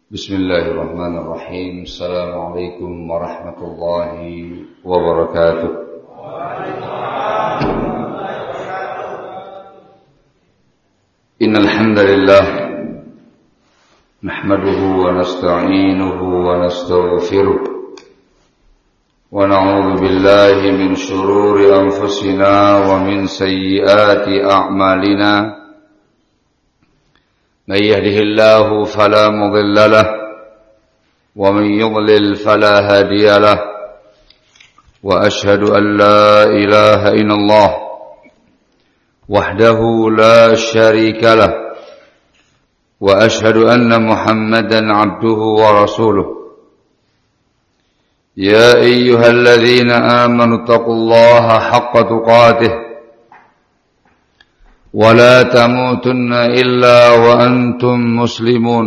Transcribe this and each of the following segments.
Bismillahirrahmanirrahim. Assalamualaikum warahmatullahi wabarakatuh. Innal hamdalillah nahmaduhu wa nasta'inuhu wa nastaghfiruh wa na'udzu billahi min shururi anfusina wa min sayyiati a'malina. من يهده الله فلا مضل له ومن يضلل فلا هادي له وأشهد أن لا إله إلا الله وحده لا شريك له وأشهد أن محمدا عبده ورسوله يا أيها الذين آمنوا اتقوا الله حق تقاته ولا تموتن إلا وأنتم مسلمون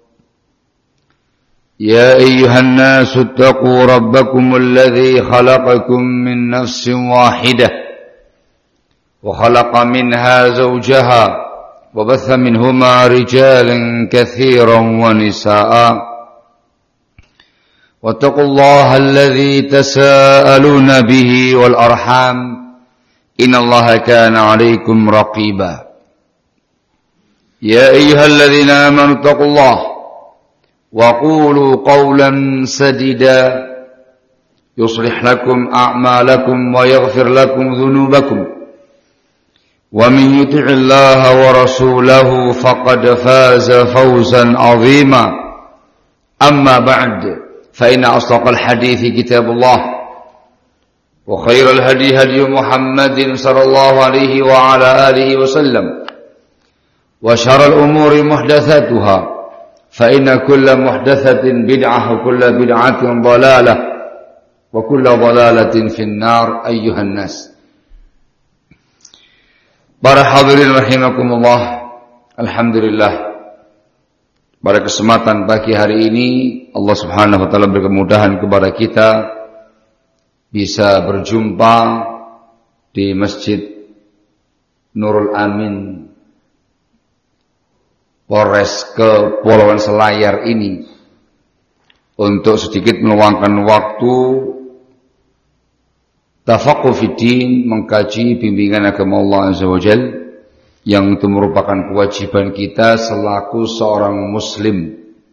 يا أيها الناس اتقوا ربكم الذي خلقكم من نفس واحدة وخلق منها زوجها وبث منهما رجالا كثيرا ونساء واتقوا الله الذي تساءلون به والأرحام إن الله كان عليكم رقيبا يا أيها الذين آمنوا اتقوا الله وقولوا قولا سديدا يصلح لكم أعمالكم ويغفر لكم ذنوبكم ومن يطع الله ورسوله فقد فاز فوزا عظيما أما بعد فإن أصدق الحديث كتاب الله وخير الهدي هدي محمد صلى الله عليه وعلى آله وسلم وشر الأمور محدثاتها فإن كل محدثة بدعة وكل بدعة ضلالة وكل ضلالة في النار أيها الناس. Para hadirin rahimakumullah, alhamdulillah, pada kesempatan pagi hari ini Allah Subhanahu wa taala berkemudahan kepada kita bisa berjumpa di Masjid Nurul Amin Polres Kepulauan Selayar ini untuk sedikit meluangkan waktu tafaqquh fiddin, mengkaji bimbingan agama Allah Azza wa Jalla yang itu merupakan kewajiban kita selaku seorang muslim.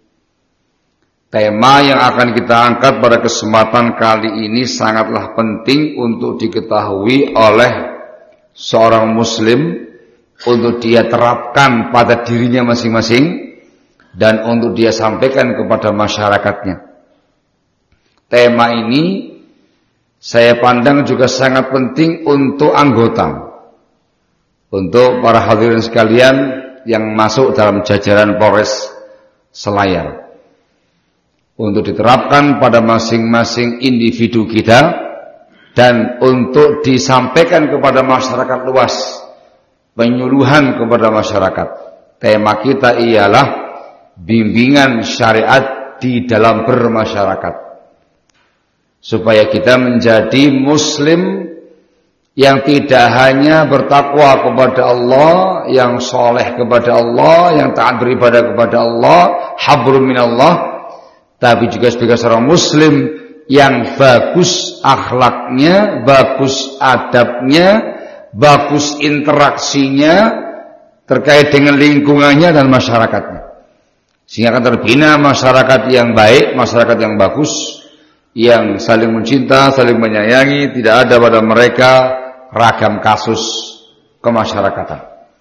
Tema yang akan kita angkat pada kesempatan kali ini sangatlah penting untuk diketahui oleh seorang muslim, untuk dia terapkan pada dirinya masing-masing dan untuk dia sampaikan kepada masyarakatnya. Tema ini saya pandang juga sangat penting untuk anggota, untuk para hadirin sekalian yang masuk dalam jajaran Polres Selayar, untuk diterapkan pada masing-masing individu kita dan untuk disampaikan kepada masyarakat luas, penyuluhan kepada masyarakat. Tema kita ialah bimbingan syariat di dalam bermasyarakat, supaya kita menjadi muslim yang tidak hanya bertakwa kepada Allah, yang soleh kepada Allah, yang taat beribadah kepada Allah, hablum minallah, tapi juga sebagai seorang muslim yang bagus akhlaknya, bagus adabnya, bagus interaksinya terkait dengan lingkungannya dan masyarakatnya, sehingga akan terbina masyarakat yang baik, masyarakat yang bagus, yang saling mencinta, saling menyayangi, tidak ada pada mereka ragam kasus kemasyarakatan.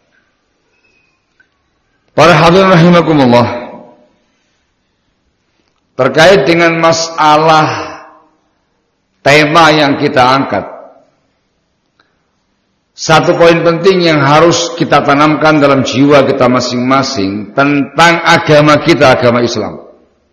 Para hadirin rahimakumullah, terkait dengan masalah tema yang kita angkat, satu poin penting yang harus kita tanamkan dalam jiwa kita masing-masing tentang agama kita, agama Islam,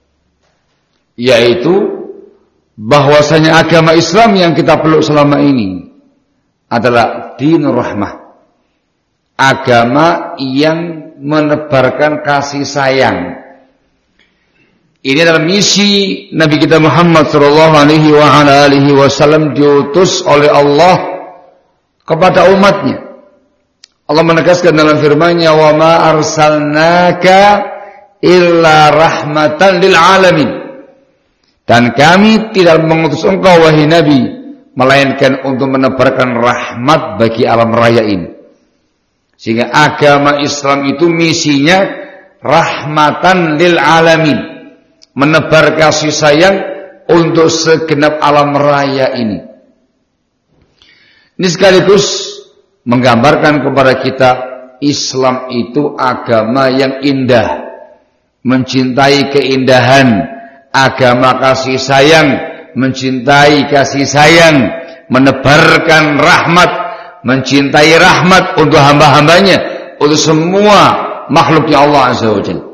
yaitu bahwasanya agama Islam yang kita peluk selama ini adalah dinur rahmah, agama yang menebarkan kasih sayang. Ini adalah misi Nabi kita Muhammad sallallahu alaihi wasallam diutus oleh Allah kepada umatnya. Allah menegaskan dalam firman-Nya, "Wa ma arsalnaka illa rahmatan lil alamin. Dan kami tidak mengutus engkau wahai Nabi melainkan untuk menebarkan rahmat bagi alam raya ini. Sehingga agama Islam itu misinya rahmatan lil alamin, menebar kasih sayang untuk segenap alam raya ini. Ini sekaligus menggambarkan kepada kita Islam itu agama yang indah, mencintai keindahan, agama kasih sayang, mencintai kasih sayang, menebarkan rahmat, mencintai rahmat untuk hamba-hambanya, untuk semua makhluknya Allah Azza wa Jalla.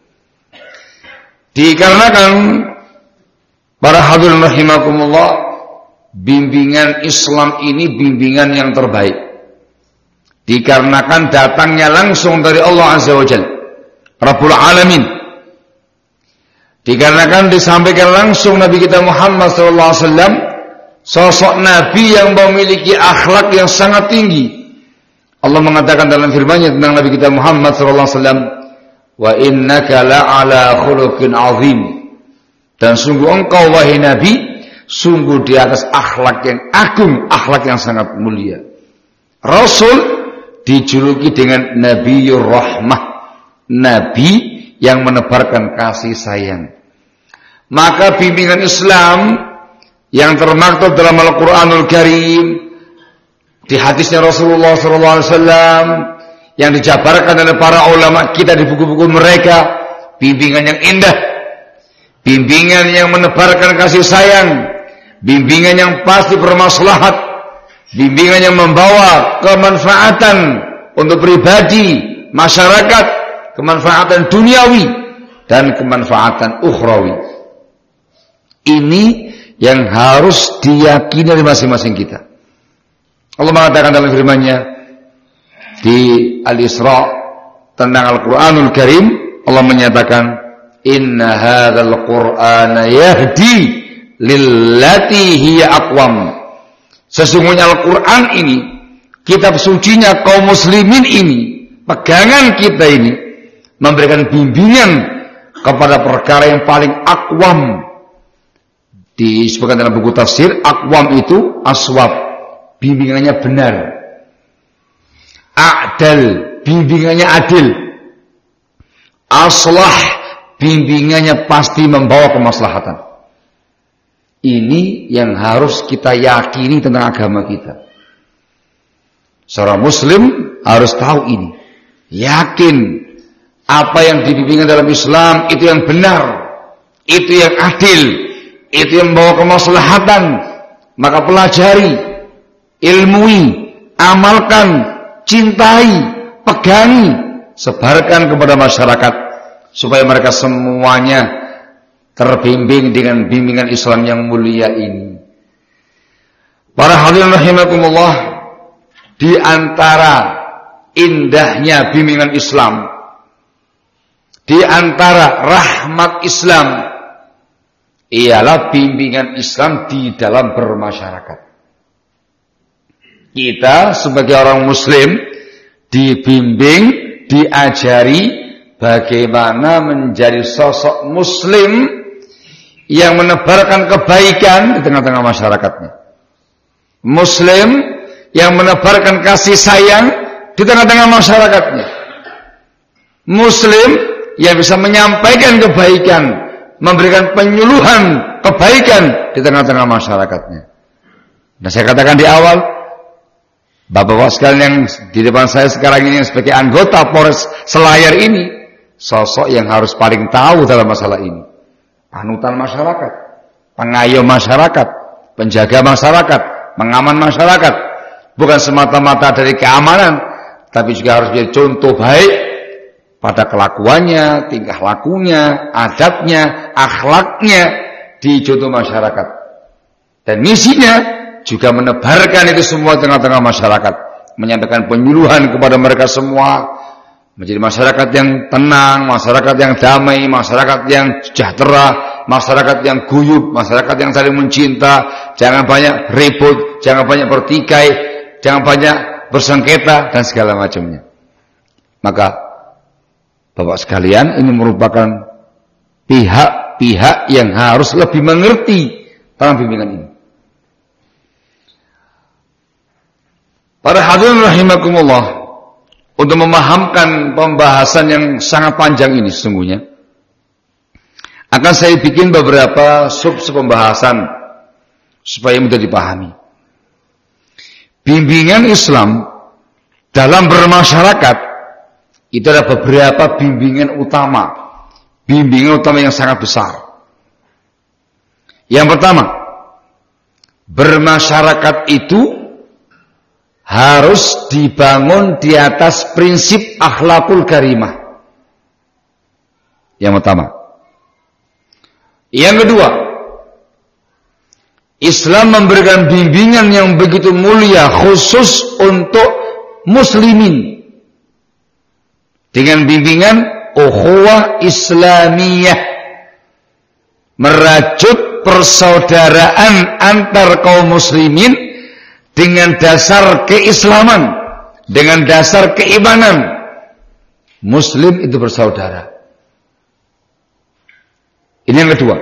Dikarenakan para hadirin rahimakumullah, bimbingan Islam ini bimbingan yang terbaik. Dikarenakan datangnya langsung dari Allah Azza wa Jalla, Rabbul Alamin. Dikarenakan disampaikan langsung Nabi kita Muhammad SAW, sosok Nabi yang memiliki akhlak yang sangat tinggi. Allah mengatakan dalam firman-Nya tentang Nabi kita Muhammad SAW, wa innaka la'ala khuluqin azim. Dan sungguh engkau wahai Nabi, sungguh di atas akhlak yang agung, akhlak yang sangat mulia. Rasul dijuluki dengan Nabiyur Rahmah, Nabi yang menebarkan kasih sayang. Maka bimbingan Islam yang termaktub dalam Al-Quranul Karim, di hadisnya Rasulullah SAW, yang dijabarkan oleh para ulama kita di buku-buku mereka, bimbingan yang indah, bimbingan yang menebarkan kasih sayang, bimbingan yang pasti bermaslahat, bimbingan yang membawa kemanfaatan untuk pribadi, masyarakat, kemanfaatan duniawi dan kemanfaatan ukhrawi. Ini yang harus diyakini dari masing-masing kita. Allah mengatakan dalam firman-Nya di Al-Isra tentang Al-Quranul Karim, Allah menyatakan, inna hadzal Qur'ana yahdi lillati hiya aqwam. Sesungguhnya Al-Quran ini, kitab sucinya kaum muslimin ini, pegangan kita ini, memberikan bimbingan kepada perkara yang paling aqwam. Disebutkan dalam buku tafsir, aqwam itu aswab, bimbingannya benar. A'dal, bimbingannya adil. Aslah, bimbingannya pasti membawa kemaslahatan. Ini yang harus kita yakini tentang agama kita. Seorang muslim harus tahu ini. Yakin apa yang dibimbingkan dalam Islam itu yang benar, itu yang adil, itu yang membawa kemaslahatan. Maka pelajari, ilmui, amalkan, cintai, pegangi, sebarkan kepada masyarakat supaya mereka semuanya terbimbing dengan bimbingan Islam yang mulia ini. Para hadirin rahimakumullah, di antara indahnya bimbingan Islam, di antara rahmat Islam, ialah bimbingan Islam di dalam bermasyarakat. Kita sebagai orang muslim dibimbing, diajari bagaimana menjadi sosok muslim yang menebarkan kebaikan di tengah-tengah masyarakatnya. Muslim yang menebarkan kasih sayang di tengah-tengah masyarakatnya. Muslim yang bisa menyampaikan kebaikan, memberikan penyuluhan kebaikan di tengah-tengah masyarakatnya. Nah, saya katakan di awal, Bapak-bapak sekalian yang di depan saya sekarang ini sebagai anggota Polres Selayar ini, sosok yang harus paling tahu dalam masalah ini. Panutan masyarakat, pengayom masyarakat, penjaga masyarakat, mengaman masyarakat. Bukan semata-mata dari keamanan, tapi juga harus menjadi contoh baik pada kelakuannya, tingkah lakunya, adabnya, akhlaknya di contoh masyarakat. Dan misinya juga menebarkan itu semua di tengah-tengah masyarakat, menyampaikan penyuluhan kepada mereka semua, menjadi masyarakat yang tenang, masyarakat yang damai, masyarakat yang sejahtera, masyarakat yang guyup, masyarakat yang saling mencinta. Jangan banyak ribut, jangan banyak bertikai, jangan banyak bersengketa dan segala macamnya. Maka Bapak sekalian, ini merupakan pihak-pihak yang harus lebih mengerti tentang bimbingan ini. Para hadirin rahimakumullah, untuk memahamkan pembahasan yang sangat panjang ini sesungguhnya, akan saya bikin beberapa pembahasan supaya mudah dipahami. Bimbingan Islam dalam bermasyarakat itu ada beberapa bimbingan utama. Bimbingan utama yang sangat besar. Yang pertama, bermasyarakat itu harus dibangun di atas prinsip akhlakul karimah. Yang pertama. Yang kedua, Islam memberikan bimbingan yang begitu mulia khusus untuk muslimin dengan bimbingan ukhuwah Islamiyah, merajut persaudaraan antar kaum muslimin dengan dasar keislaman, dengan dasar keimanan. Muslim itu bersaudara. Ini yang kedua.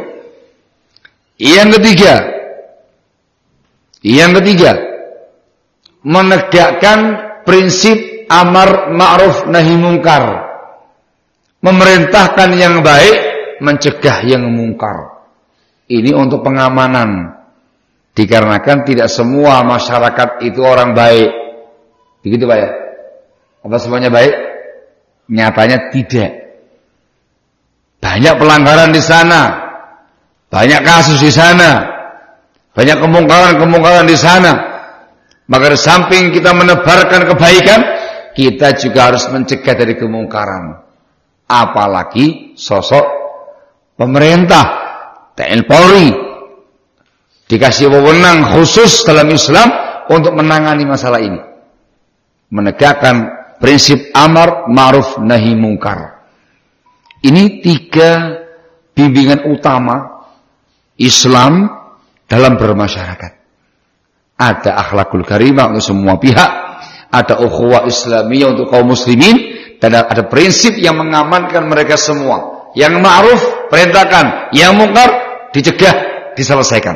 Yang ketiga, menegakkan prinsip amar ma'ruf nahi mungkar. Memerintahkan yang baik, mencegah yang mungkar. Ini untuk pengamanan. Dikarenakan tidak semua masyarakat itu orang baik. Begitu Pak ya? Apa semuanya baik? Nyatanya tidak. Banyak pelanggaran di sana. Banyak kasus di sana. Banyak kemungkaran-kemungkaran di sana. Maka di samping kita menebarkan kebaikan, kita juga harus mencegah dari kemungkaran. Apalagi sosok pemerintah, TNI Polri, dikasih wewenang khusus dalam Islam untuk menangani masalah ini. Menegakkan prinsip amar ma'ruf nahi mungkar. Ini 3 bimbingan utama Islam dalam bermasyarakat. Ada akhlakul karimah untuk semua pihak, ada ukhuwah Islamiyah untuk kaum muslimin, dan ada prinsip yang mengamankan mereka semua. Yang ma'ruf perintahkan, yang mungkar dicegah, diselesaikan.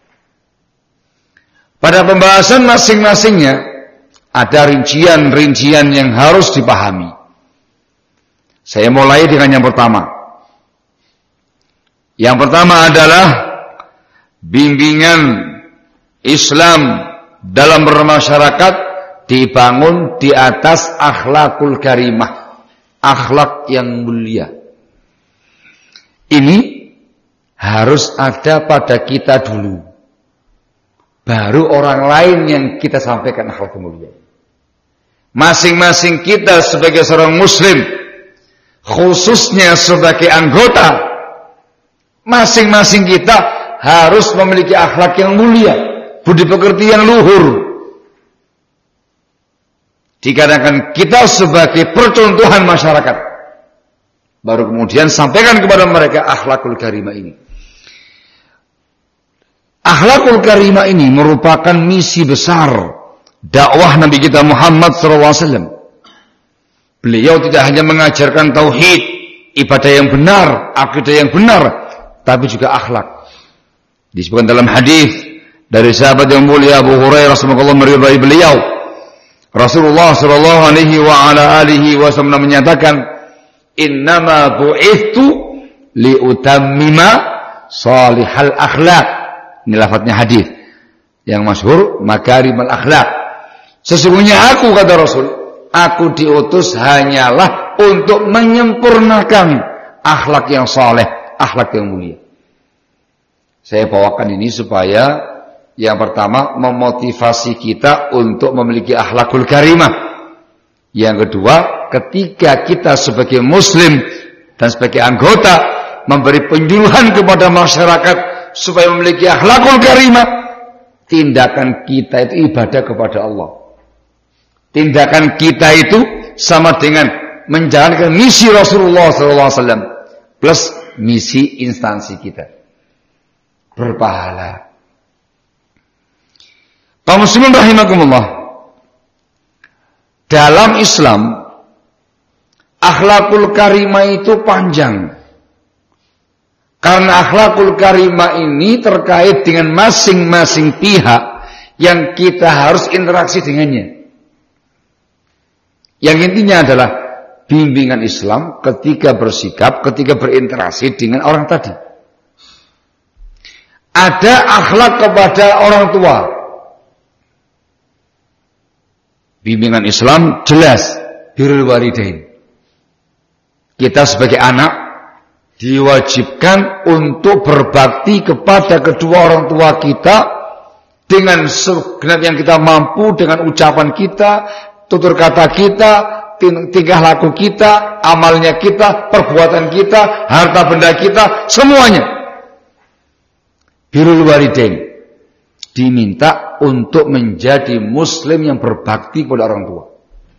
Pada pembahasan masing-masingnya ada rincian-rincian yang harus dipahami. Saya mulai dengan yang pertama. Yang pertama adalah bimbingan Islam dalam bermasyarakat dibangun di atas akhlakul karimah, akhlak yang mulia. Ini harus ada pada kita dulu, baru orang lain yang kita sampaikan akhlak mulia. Masing-masing kita sebagai seorang muslim, khususnya sebagai anggota, masing-masing kita harus memiliki akhlak yang mulia, budi pekerti yang luhur. Dikarenakan kita sebagai percontohan masyarakat, baru kemudian sampaikan kepada mereka akhlakul karimah ini. Akhlakul karimah ini merupakan misi besar dakwah Nabi kita Muhammad SAW. Beliau tidak hanya mengajarkan tauhid, ibadah yang benar, akidah yang benar, tapi juga akhlak. Disebutkan dalam hadis dari sahabat yang mulia Abu Hurairah semoga Allah meridai beliau, Rasulullah sallallahu alaihi wa ala alihi wasallam menyatakan, "Innama bu'ithu liutammima salihal akhlak." Ini lafadznya hadis yang masyhur, makarimal akhlak. Sesungguhnya aku, kata Rasul, aku diutus hanyalah untuk menyempurnakan akhlak yang saleh, akhlak yang mulia. Saya bawakan ini supaya yang pertama memotivasi kita untuk memiliki akhlakul karimah. Yang kedua, ketika kita sebagai muslim dan sebagai anggota memberi penyuluhan kepada masyarakat supaya memiliki akhlakul karimah, tindakan kita itu ibadah kepada Allah. Tindakan kita itu sama dengan menjalankan misi Rasulullah SAW plus misi instansi kita. Berpahala. Kaum muslimin rahimakumullah. Dalam Islam, akhlakul karimah itu panjang. Karena akhlakul karimah ini terkait dengan masing-masing pihak yang kita harus interaksi dengannya. Yang intinya adalah bimbingan Islam ketika bersikap, ketika berinteraksi dengan orang tadi. Ada akhlak kepada orang tua. Bimbingan Islam jelas, birrul walidain. Kita sebagai anak diwajibkan untuk berbakti kepada kedua orang tua kita dengan segenap yang kita mampu, dengan ucapan kita, tutur kata kita, tingkah laku kita, amalnya kita, perbuatan kita, harta benda kita, semuanya. Birrul walidain diminta untuk menjadi muslim yang berbakti kepada orang tua.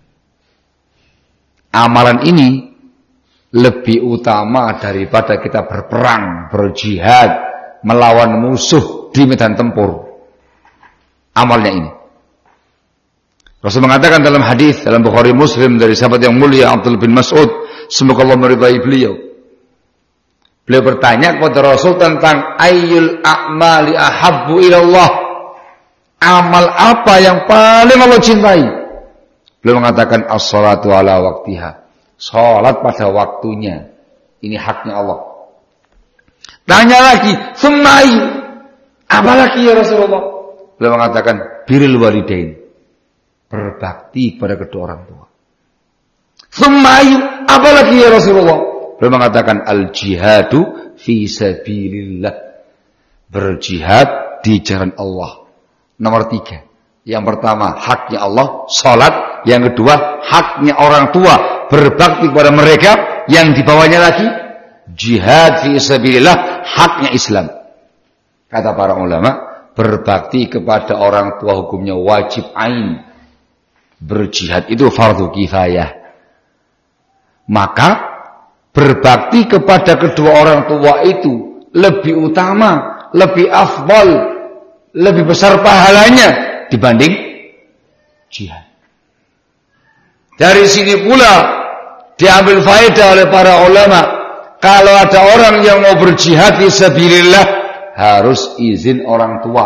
Amalan ini lebih utama daripada kita berperang, berjihad, melawan musuh di medan tempur. Amalnya ini. Rasul mengatakan dalam hadis dalam Bukhari Muslim dari sahabat yang mulia Abdullah bin Mas'ud, semoga Allah meridai beliau. Beliau bertanya kepada Rasul tentang ayyul a'mali ahabbu ilallah. Amal apa yang paling Allah cintai? Beliau mengatakan as-salatu ala waqtiha. Salat pada waktunya. Ini haknya Allah. Tanya lagi, "Tsumma apa lagi ya Rasulullah?" Beliau mengatakan birrul walidain. Berbakti pada kedua orang tua. "Tsumma apa lagi ya Rasulullah?" Beliau mengatakan al-jihadu fi sabilillah. Berjihad di jalan Allah. Nomor 3. Yang pertama haknya Allah, salat. Yang kedua haknya orang tua, berbakti kepada mereka. Yang di bawahnya lagi jihad fi sabilillah, haknya Islam. Kata para ulama, berbakti kepada orang tua hukumnya wajib ain. Berjihad itu fardu kifayah. Maka berbakti kepada kedua orang tua itu lebih utama, lebih afdal, lebih besar pahalanya dibanding jihad. Dari sini pula diambil faedah oleh para ulama, kalau ada orang yang mau berjihad fi sabilillah harus izin orang tua.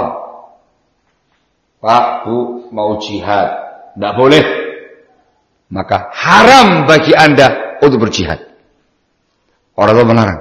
Pak, Bu, mau jihad, tidak boleh. Maka haram bagi Anda untuk berjihad. Orang tua melarang.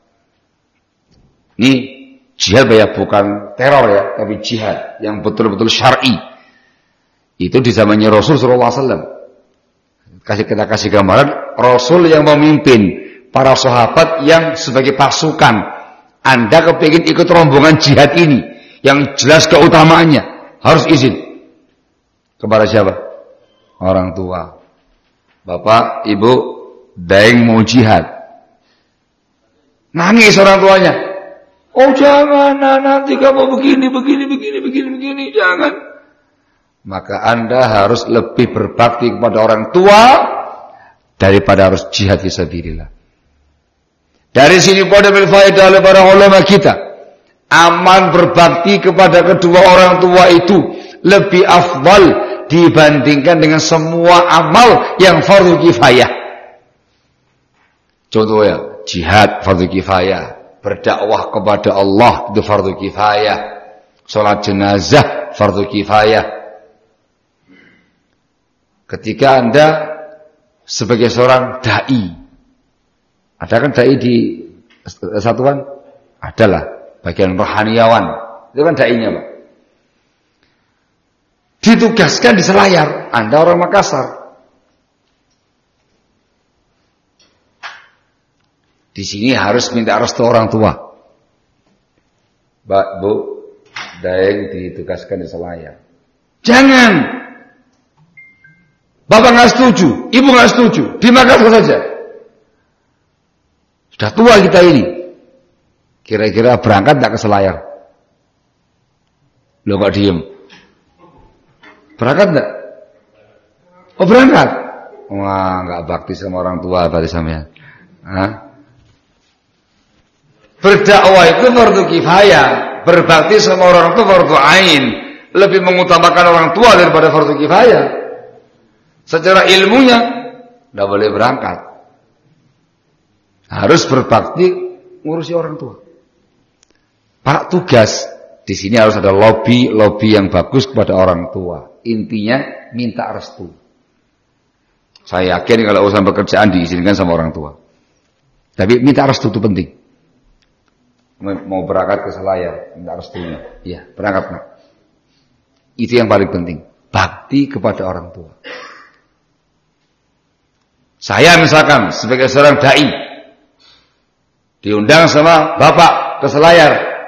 Ini jihad ya, bukan teror ya, tapi jihad yang betul-betul syar'i. Itu di zamannya Rasul sallallahu alaihi wasallam. Kita kasih gambaran Rasul yang memimpin para sahabat yang sebagai pasukan. Anda kepingin ikut rombongan jihad ini yang jelas keutamaannya, harus izin kepada siapa? Orang tua. Bapak, Ibu, daeng mau jihad. Nangis orang tuanya. "Oh jangan, nanti kamu begini, jangan." Maka Anda harus lebih berbakti kepada orang tua daripada harus jihad fisabilillah. Dari sini pada berfaedah oleh para ulama kita, amal berbakti kepada kedua orang tua itu lebih afdal dibandingkan dengan semua amal yang fardu kifayah. Contohnya jihad fardu kifayah, berdakwah kepada Allah itu fardu kifayah, salat jenazah fardu kifayah. Ketika Anda sebagai seorang dai, ada kan dai di satuan? Adalah bagian rohaniawan. Itu kan dainya, Pak. Ditugaskan di Selayar, Anda orang Makassar. Di sini harus minta restu orang tua. Mbak, Bu, dai ditugaskan di Selayar. Jangan. Bapak nggak setuju, Ibu nggak setuju, di Makassar saja. Sudah tua kita ini. Kira-kira berangkat nggak ke Selayar? Lo nggak diem. Berangkat nggak? Oh berangkat. Wah nggak bakti sama orang tua berarti sampean. Berdakwah itu fardu kifayah, berbakti sama orang tua fardu ain. Lebih mengutamakan orang tua daripada fardu kifayah. Secara ilmunya tidak boleh berangkat. harus berbakti ngurusi orang tua. Pak tugas di sini harus ada lobby yang bagus kepada orang tua. Intinya minta restu. Saya yakin kalau urusan pekerjaan diizinkan sama orang tua. Tapi minta restu itu penting. Mau berangkat ke Selayar, minta restunya. Iya, berangkat nak. Itu yang paling penting. Bakti kepada orang tua. Saya misalkan sebagai seorang dai diundang sama bapak ke Selayar.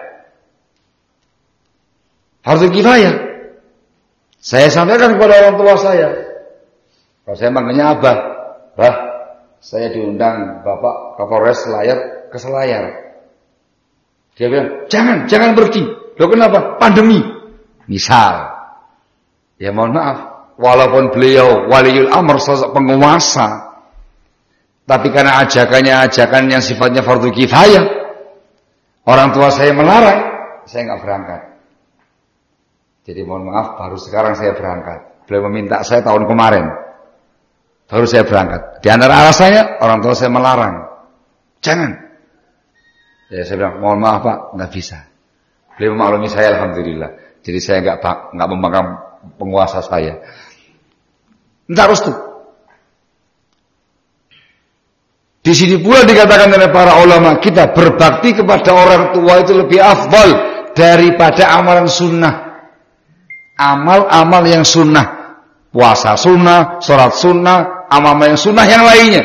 Harus kifayah. Saya sampaikan kepada orang tua saya. Kalau saya manggilnya abah, bah, saya diundang bapak Kapolres Selayar ke Selayar. Dia bilang, jangan pergi. Loh kenapa? Pandemi. Misal. Ya mohon maaf, walaupun beliau waliul amr, sosok penguasa, tapi karena ajakan yang sifatnya fardu kifayah, orang tua saya melarang, saya nggak berangkat. Jadi mohon maaf, baru sekarang saya berangkat. Beliau meminta saya tahun kemarin, baru saya berangkat. Di antara alasannya, orang tua saya melarang, jangan. Ya saya bilang, mohon maaf Pak, nggak bisa. Beliau memaklumi saya, alhamdulillah. Jadi saya nggak membangkang penguasa saya. Minta restu. Di sini pula dikatakan oleh para ulama kita, berbakti kepada orang tua itu lebih afdal daripada amalan sunnah. Amal-amal yang sunnah, puasa sunnah, sholat sunnah, amal-amal yang sunnah yang lainnya.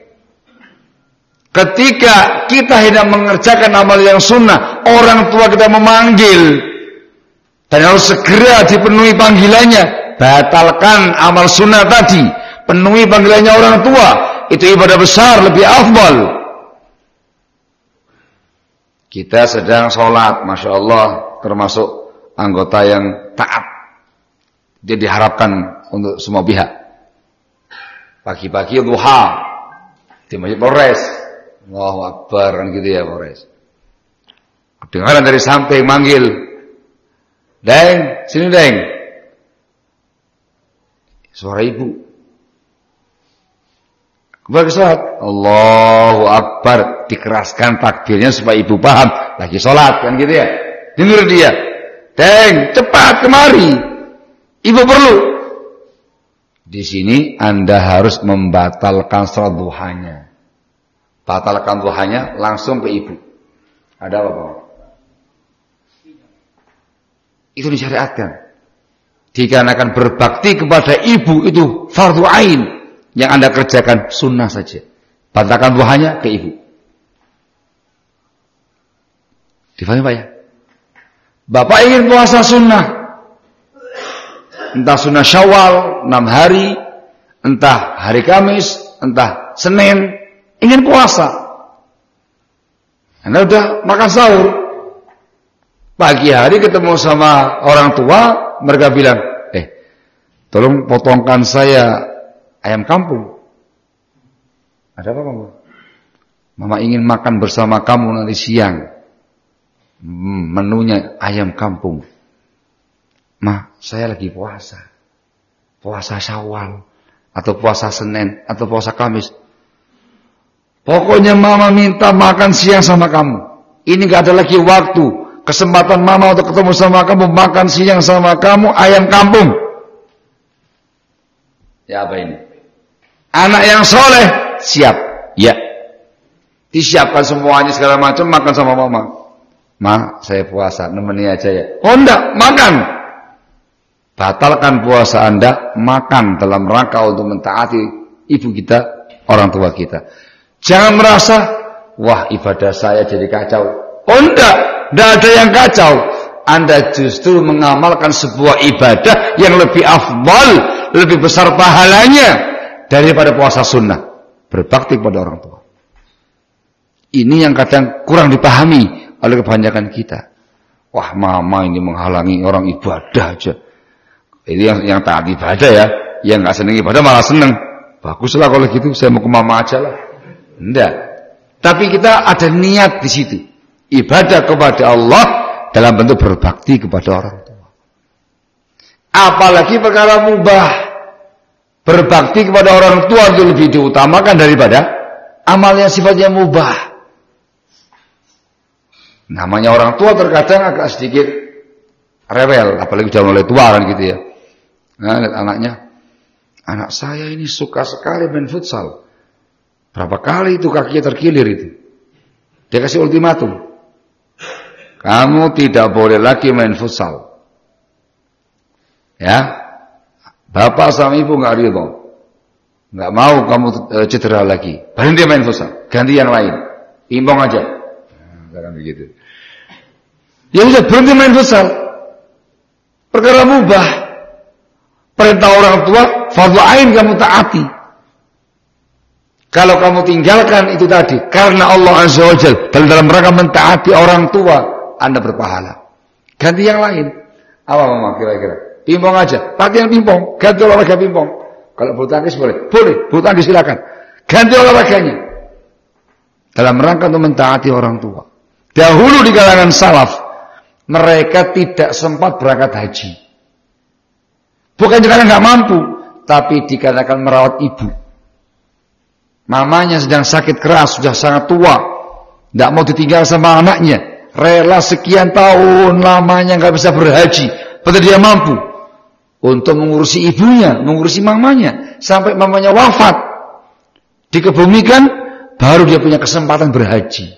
Ketika kita hendak mengerjakan amal yang sunnah, orang tua kita memanggil dan harus segera dipenuhi panggilannya. Batalkan amal sunnah tadi, penuhi panggilannya orang tua. Itu ibadah besar, lebih afdal. Kita sedang sholat, Masya Allah, termasuk anggota yang taat. Dia diharapkan untuk semua pihak. Pagi-pagi duha di Masjid Polres, Allahu Akbar, kan gitu ya Polres. Kedengaran dari samping manggil, Deng, sini Deng. Suara ibu. Kembali ke sholat, Allahu Akbar, dikeraskan takbirnya supaya ibu paham lagi sholat, kan gitu ya. Dengar dia, Deng, cepat kemari. Ibu perlu. Di sini Anda harus membatalkan sholat duhanya. Batalkan duhanya langsung ke ibu. Ada apa-apa? Itu disyariatkan. Dikarenakan berbakti kepada ibu itu fardu ain. Yang Anda kerjakan sunnah saja. Batalkan duhanya ke ibu. Difahami Pak ya? Bapak ingin puasa sunnah. Entah sunnah Syawal 6 hari, entah hari Kamis, entah Senin, ingin puasa. Anda udah makan sahur. Pagi hari ketemu sama orang tua, mereka bilang, tolong potongkan saya ayam kampung. Ada apa Mama? Mama ingin makan bersama kamu nanti siang. Menunya ayam kampung. Ma, saya lagi puasa. Puasa Syawal. Atau puasa Senin. Atau puasa Kamis. Pokoknya Mama minta makan siang sama kamu. Ini gak ada lagi waktu. Kesempatan Mama untuk ketemu sama kamu. Makan siang sama kamu. Ayam kampung. Ya apa ini? Anak yang soleh. Siap. Ya. Disiapkan semuanya segala macam. Makan sama Mama. Ma, saya puasa. Nemeni aja ya. Oh enggak, makan. Batalkan puasa Anda, makan dalam rangka untuk mentaati ibu kita, orang tua kita. Jangan merasa, wah ibadah saya jadi kacau. Oh enggak ada yang kacau. Anda justru mengamalkan sebuah ibadah yang lebih afdal, lebih besar pahalanya daripada puasa sunnah. Berbakti kepada orang tua. Ini yang kadang kurang dipahami oleh kebanyakan kita. Wah Mama ini menghalangi orang ibadah aja. Ini yang taat ibadah ya, yang nggak seneng ibadah malah seneng. Baguslah kalau gitu, saya mau ke Mama aja lah. Enggak. Tapi kita ada niat di situ, ibadah kepada Allah dalam bentuk berbakti kepada orang tua. Apalagi perkara mubah, berbakti kepada orang tua itu lebih diutamakan daripada amalnya sifatnya mubah. Namanya orang tua terkadang agak sedikit rewel, apalagi sudah mulai tua kan gitu ya. Nah, lihat anaknya, anak saya ini suka sekali main futsal. Berapa kali itu kakinya terkilir itu. Dia kasih ultimatum. Kamu tidak boleh lagi main futsal. Ya. Bapak sama ibu enggak ridho. Enggak mau kamu cedera lagi. Berhenti main futsal, ganti yang lain. Pimpong aja. Nah, kan begitu. Ya udah berhenti main futsal. Perkara mubah. Perintah orang tua, fardhu ain kamu taati. Kalau kamu tinggalkan itu tadi karena Allah Azza wa Jalla dalam rangka mentaati orang tua, Anda berpahala. Ganti yang lain. Apa mama kira-kira? Pimpong aja. Latihan pimpong. Ganti olahraga pimpong. Kalau bulu tangkis boleh. Boleh. Bulu tangkis silakan. Ganti olahraganya. Dalam rangka untuk mentaati orang tua. Dahulu di kalangan salaf, mereka tidak sempat berangkat haji. Bukan karena nggak mampu, tapi dikarenakan merawat ibu. Mamanya sedang sakit keras, sudah sangat tua, tidak mau ditinggal sama anaknya. Rela sekian tahun lamanya nggak bisa berhaji, padahal dia mampu untuk mengurusi ibunya, mengurusi mamanya, sampai mamanya wafat, dikebumikan, baru dia punya kesempatan berhaji.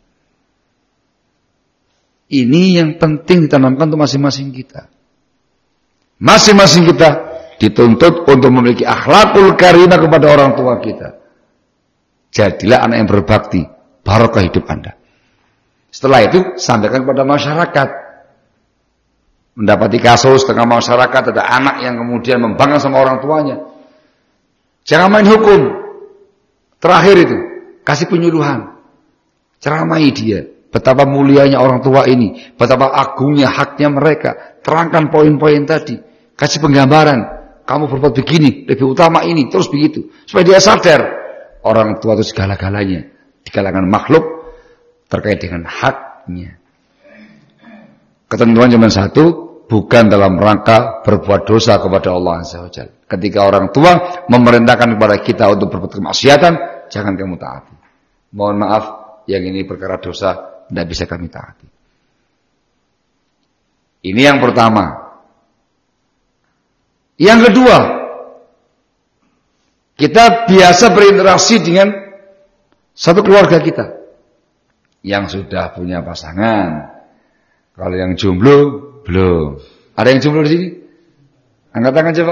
Ini yang penting ditanamkan untuk masing-masing kita. Masing-masing kita dituntut untuk memiliki akhlakul karimah kepada orang tua kita. Jadilah anak yang berbakti, barokah hidup Anda. Setelah itu sampaikan kepada masyarakat. Mendapati kasus tengah masyarakat ada anak yang kemudian membangga sama orang tuanya. Jangan main hukum. Terakhir itu kasih penyuluhan. Ceramai dia. Betapa mulianya orang tua ini. Betapa agungnya haknya mereka. Terangkan poin-poin tadi. Kasih penggambaran. Kamu berbuat begini. Lebih utama ini. Terus begitu. Supaya dia sadar. Orang tua itu segala-galanya. Di kalangan makhluk. Terkait dengan haknya. Ketentuan cuma satu. Bukan dalam rangka berbuat dosa kepada Allah Azza wa Jalla. Ketika orang tua memerintahkan kepada kita untuk berbuat kemaksiatan. Jangan kamu taati. Mohon maaf. Yang ini perkara dosa. Tidak bisa kami taati. Ini yang pertama. Yang kedua, kita biasa berinteraksi dengan satu keluarga kita yang sudah punya pasangan. Kalau yang jomblo belum. Ada yang jomblo di sini? Angkat tangan coba.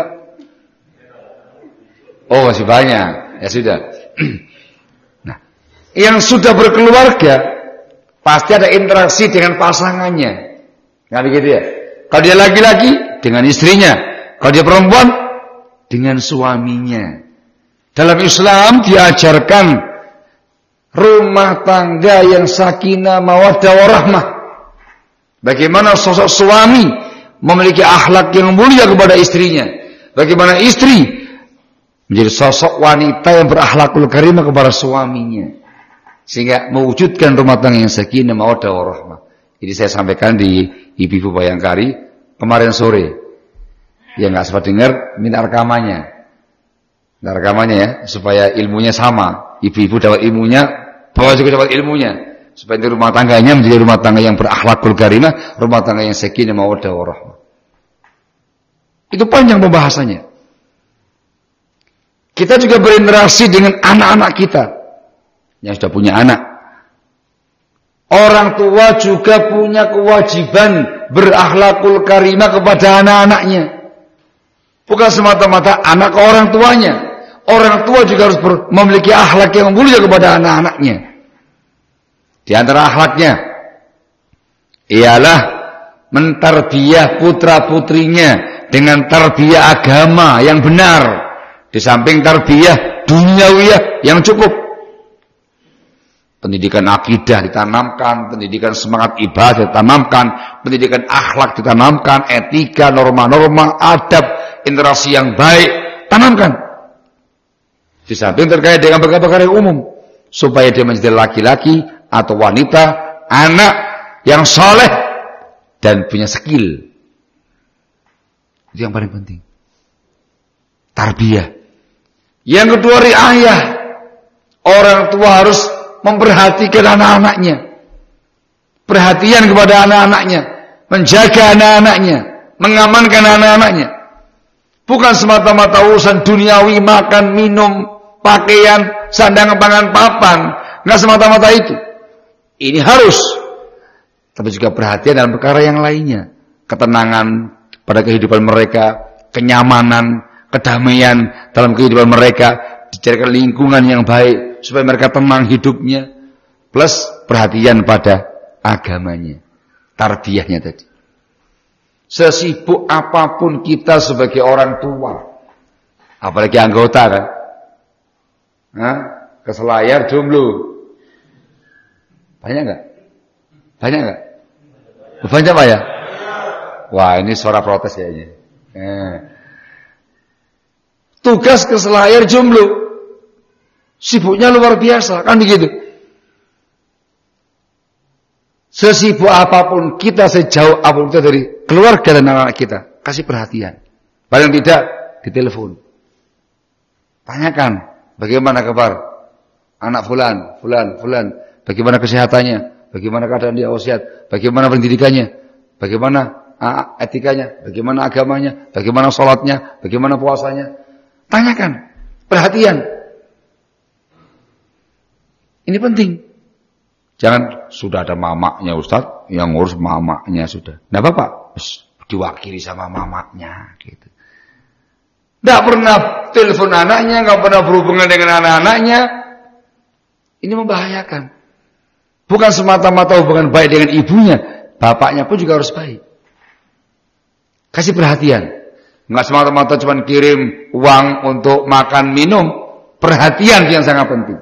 Oh, masih banyak. Ya sudah. Nah, yang sudah berkeluarga pasti ada interaksi dengan pasangannya. Nggak begitu ya? Kalau dia laki-laki dengan istrinya, kalau dia perempuan dengan suaminya. Dalam Islam diajarkan rumah tangga yang sakinah mawaddah warahmah. Bagaimana sosok suami memiliki akhlak yang mulia kepada istrinya. Bagaimana istri menjadi sosok wanita yang berakhlakul karimah kepada suaminya. Sehingga mewujudkan rumah tangga yang sakinah mawaddah warahmah. Ini saya sampaikan di Ibu Bayangkari kemarin sore. Yang nggak sempat dengar, minta rekamannya. Minta rekamannya ya, supaya ilmunya sama. Ibu-ibu dapat ilmunya, bapak juga dapat ilmunya. Supaya ini rumah tangganya menjadi rumah tangga yang berakhlakul karimah, rumah tangga yang sakinah mawaddah warahmah. Itu panjang pembahasannya. Kita juga berinteraksi dengan anak-anak kita yang sudah punya anak. Orang tua juga punya kewajiban berakhlakul karimah kepada anak-anaknya. Bukan semata-mata anak ke orang tuanya. Orang tua juga harus memiliki akhlak yang mulia kepada anak-anaknya. Di antara akhlaknya ialah mentarbiyah putra-putrinya dengan tarbiyah agama yang benar. Di samping tarbiyah duniawiyah yang cukup. Pendidikan akidah ditanamkan, pendidikan semangat ibadah ditanamkan, pendidikan akhlak ditanamkan, etika, norma-norma, adab, interaksi yang baik, tanamkan. Di samping terkait dengan perkara-perkara yang umum, supaya dia menjadi laki-laki atau wanita, anak yang saleh dan punya skill. Itu yang paling penting. Tarbiyah. Yang kedua riayah. Orang tua harus memperhatikan anak-anaknya. Perhatian kepada anak-anaknya, menjaga anak-anaknya, mengamankan anak-anaknya. Bukan semata-mata urusan duniawi, makan, minum, pakaian, sandangan, pangan, papan. Enggak semata-mata itu. Ini harus. Tapi juga perhatian dalam perkara yang lainnya. Ketenangan pada kehidupan mereka, kenyamanan, kedamaian dalam kehidupan mereka, dicarikan lingkungan yang baik supaya mereka tenang hidupnya, plus perhatian pada agamanya, tarbiyahnya tadi. Sesibuk apapun kita sebagai orang tua, apalagi anggota kan, ke Selayar jomblo, banyak nggak? Banyak nggak? Banyak Pak ya? Wah, ini suara protes kayaknya. Tugas ke Selayar jomblo, sibuknya luar biasa, kan begitu. Sesibuk apapun kita, sejauh apapun kita dari keluarga dan anak-anak kita, kasih perhatian. Paling tidak ditelepon, tanyakan bagaimana kabar anak fulan, bagaimana kesehatannya, bagaimana keadaan dia wasiat, bagaimana pendidikannya, bagaimana etikanya, bagaimana agamanya, bagaimana sholatnya, bagaimana puasanya. Tanyakan, perhatian. Ini penting. Jangan sudah ada mamaknya Ustaz, yang ngurus mamaknya sudah. Nah Bapak, diwakili sama mamaknya gitu. Tidak pernah telepon anaknya, nggak pernah berhubungan dengan anak-anaknya. Ini membahayakan. Bukan semata-mata hubungan baik dengan ibunya, bapaknya pun juga harus baik. Kasih perhatian. Nggak semata-mata cuma kirim uang untuk makan minum. Perhatian yang sangat penting.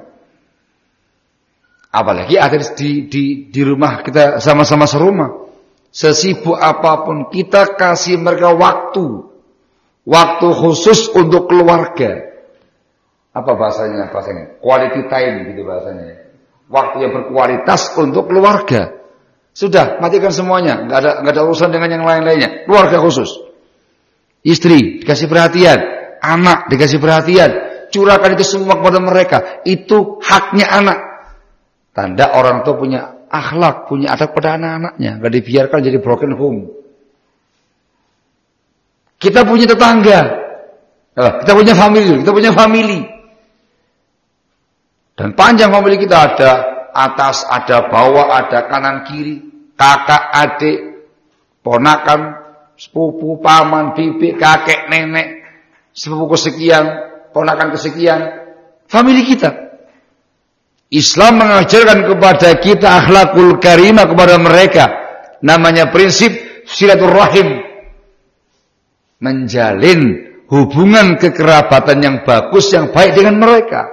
Apalagi ada di rumah kita sama-sama serumah. Sesibuk apapun kita kasih mereka waktu. Waktu khusus untuk keluarga. Apa bahasanya? Quality time gitu bahasanya. Waktu yang berkualitas untuk keluarga. Sudah, matikan semuanya. Nggak ada urusan dengan yang lain-lainnya. Keluarga khusus. Istri dikasih perhatian, anak dikasih perhatian, curahkan itu semua kepada mereka. Itu haknya anak. Tanda orang tua punya akhlak, punya adab pada anak-anaknya, enggak dibiarkan jadi broken home. Kita punya tetangga, kita punya family. Dan panjang family kita, ada atas, ada bawah, ada kanan kiri, kakak, adik, ponakan, sepupu, paman, bibi, kakek, nenek, sepupu kesekian, ponakan kesekian, family kita. Islam mengajarkan kepada kita akhlakul karimah kepada mereka. Namanya prinsip silaturrahim. Menjalin hubungan kekerabatan yang bagus, yang baik dengan mereka.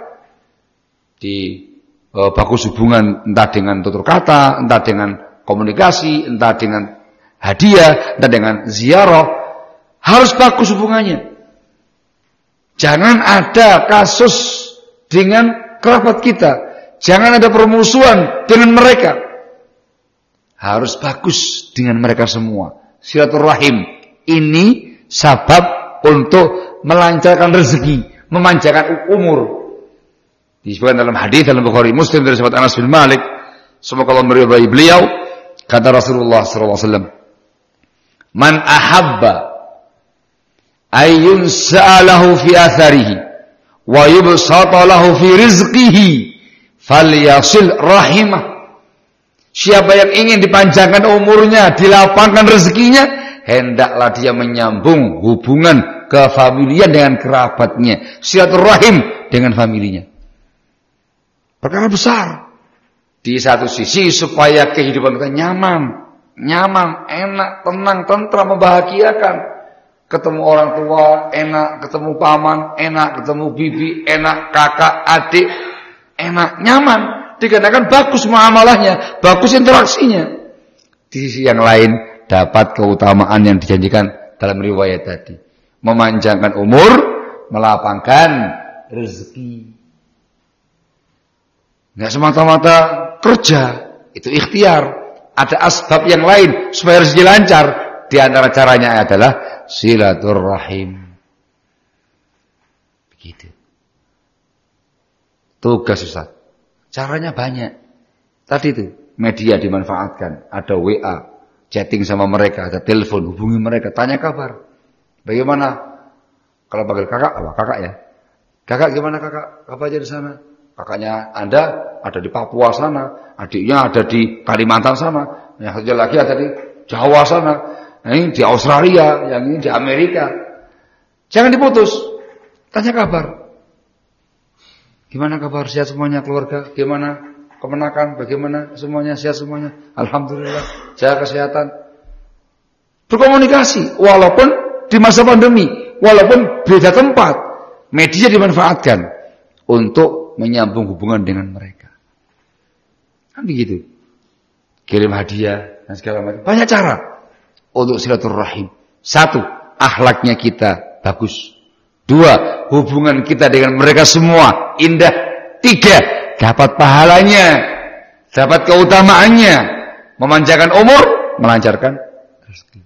Bagus hubungan entah dengan tutur kata, entah dengan komunikasi, entah dengan hadiah, entah dengan ziarah. Harus bagus hubungannya. Jangan ada kasus dengan kerabat kita. Jangan ada permusuhan dengan mereka. Harus bagus dengan mereka semua. Silaturahim ini sabab untuk melancarkan rezeki, memanjangkan umur. Disebutkan dalam hadis dalam Bukhari Muslim dari sahabat Anas bin Malik, semoga Allah meridai beliau, kata Rasulullah sallallahu alaihi wasallam, "Man ahabba ayyun sa'alahu fi atharihi wa yubsata lahu fi rizqihi falyasil rahimah." Siapa yang ingin dipanjangkan umurnya, dilapangkan rezekinya, hendaklah dia menyambung hubungan kefamilian dengan kerabatnya, silaturahim dengan familinya. Perkara besar. Di satu sisi supaya kehidupan kita nyaman, enak, tenang, tentram, membahagiakan. Ketemu orang tua enak, ketemu paman enak, ketemu bibi enak, kakak, adik enak, nyaman. Dikarenakan bagus muamalahnya, bagus interaksinya. Di sisi yang lain dapat keutamaan yang dijanjikan dalam riwayat tadi, memanjangkan umur, melapangkan rezeki. Nggak semata-mata kerja, itu ikhtiar. Ada asbab yang lain supaya rezeki lancar. Di antara caranya adalah silaturrahim. Begitu. Tugas Ustaz. Caranya banyak. Tadi itu media dimanfaatkan, ada WA, chatting sama mereka, ada telepon, hubungi mereka, tanya kabar. Bagaimana? Kalau panggil kakak, apa kakak ya? Kakak gimana kakak? Apa aja di sana? Kakaknya Anda ada di Papua sana, adiknya ada di Kalimantan sana, yang satu lagi ada di Jawa sana, yang ini di Australia, yang ini di Amerika. Jangan diputus, tanya kabar. Gimana kabar? Sehat semuanya keluarga? Gimana kemenakan? Bagaimana semuanya? Sehat semuanya? Alhamdulillah, jaga kesehatan. Berkomunikasi, walaupun di masa pandemi, walaupun beda tempat, media dimanfaatkan untuk menyambung hubungan dengan mereka. Kan begitu. Kirim hadiah dan segala macam. Banyak cara untuk silaturahim. 1, akhlaknya kita bagus. 2, hubungan kita dengan mereka semua indah. 3, dapat pahalanya, dapat keutamaannya, memanjangkan umur, melancarkan rezeki.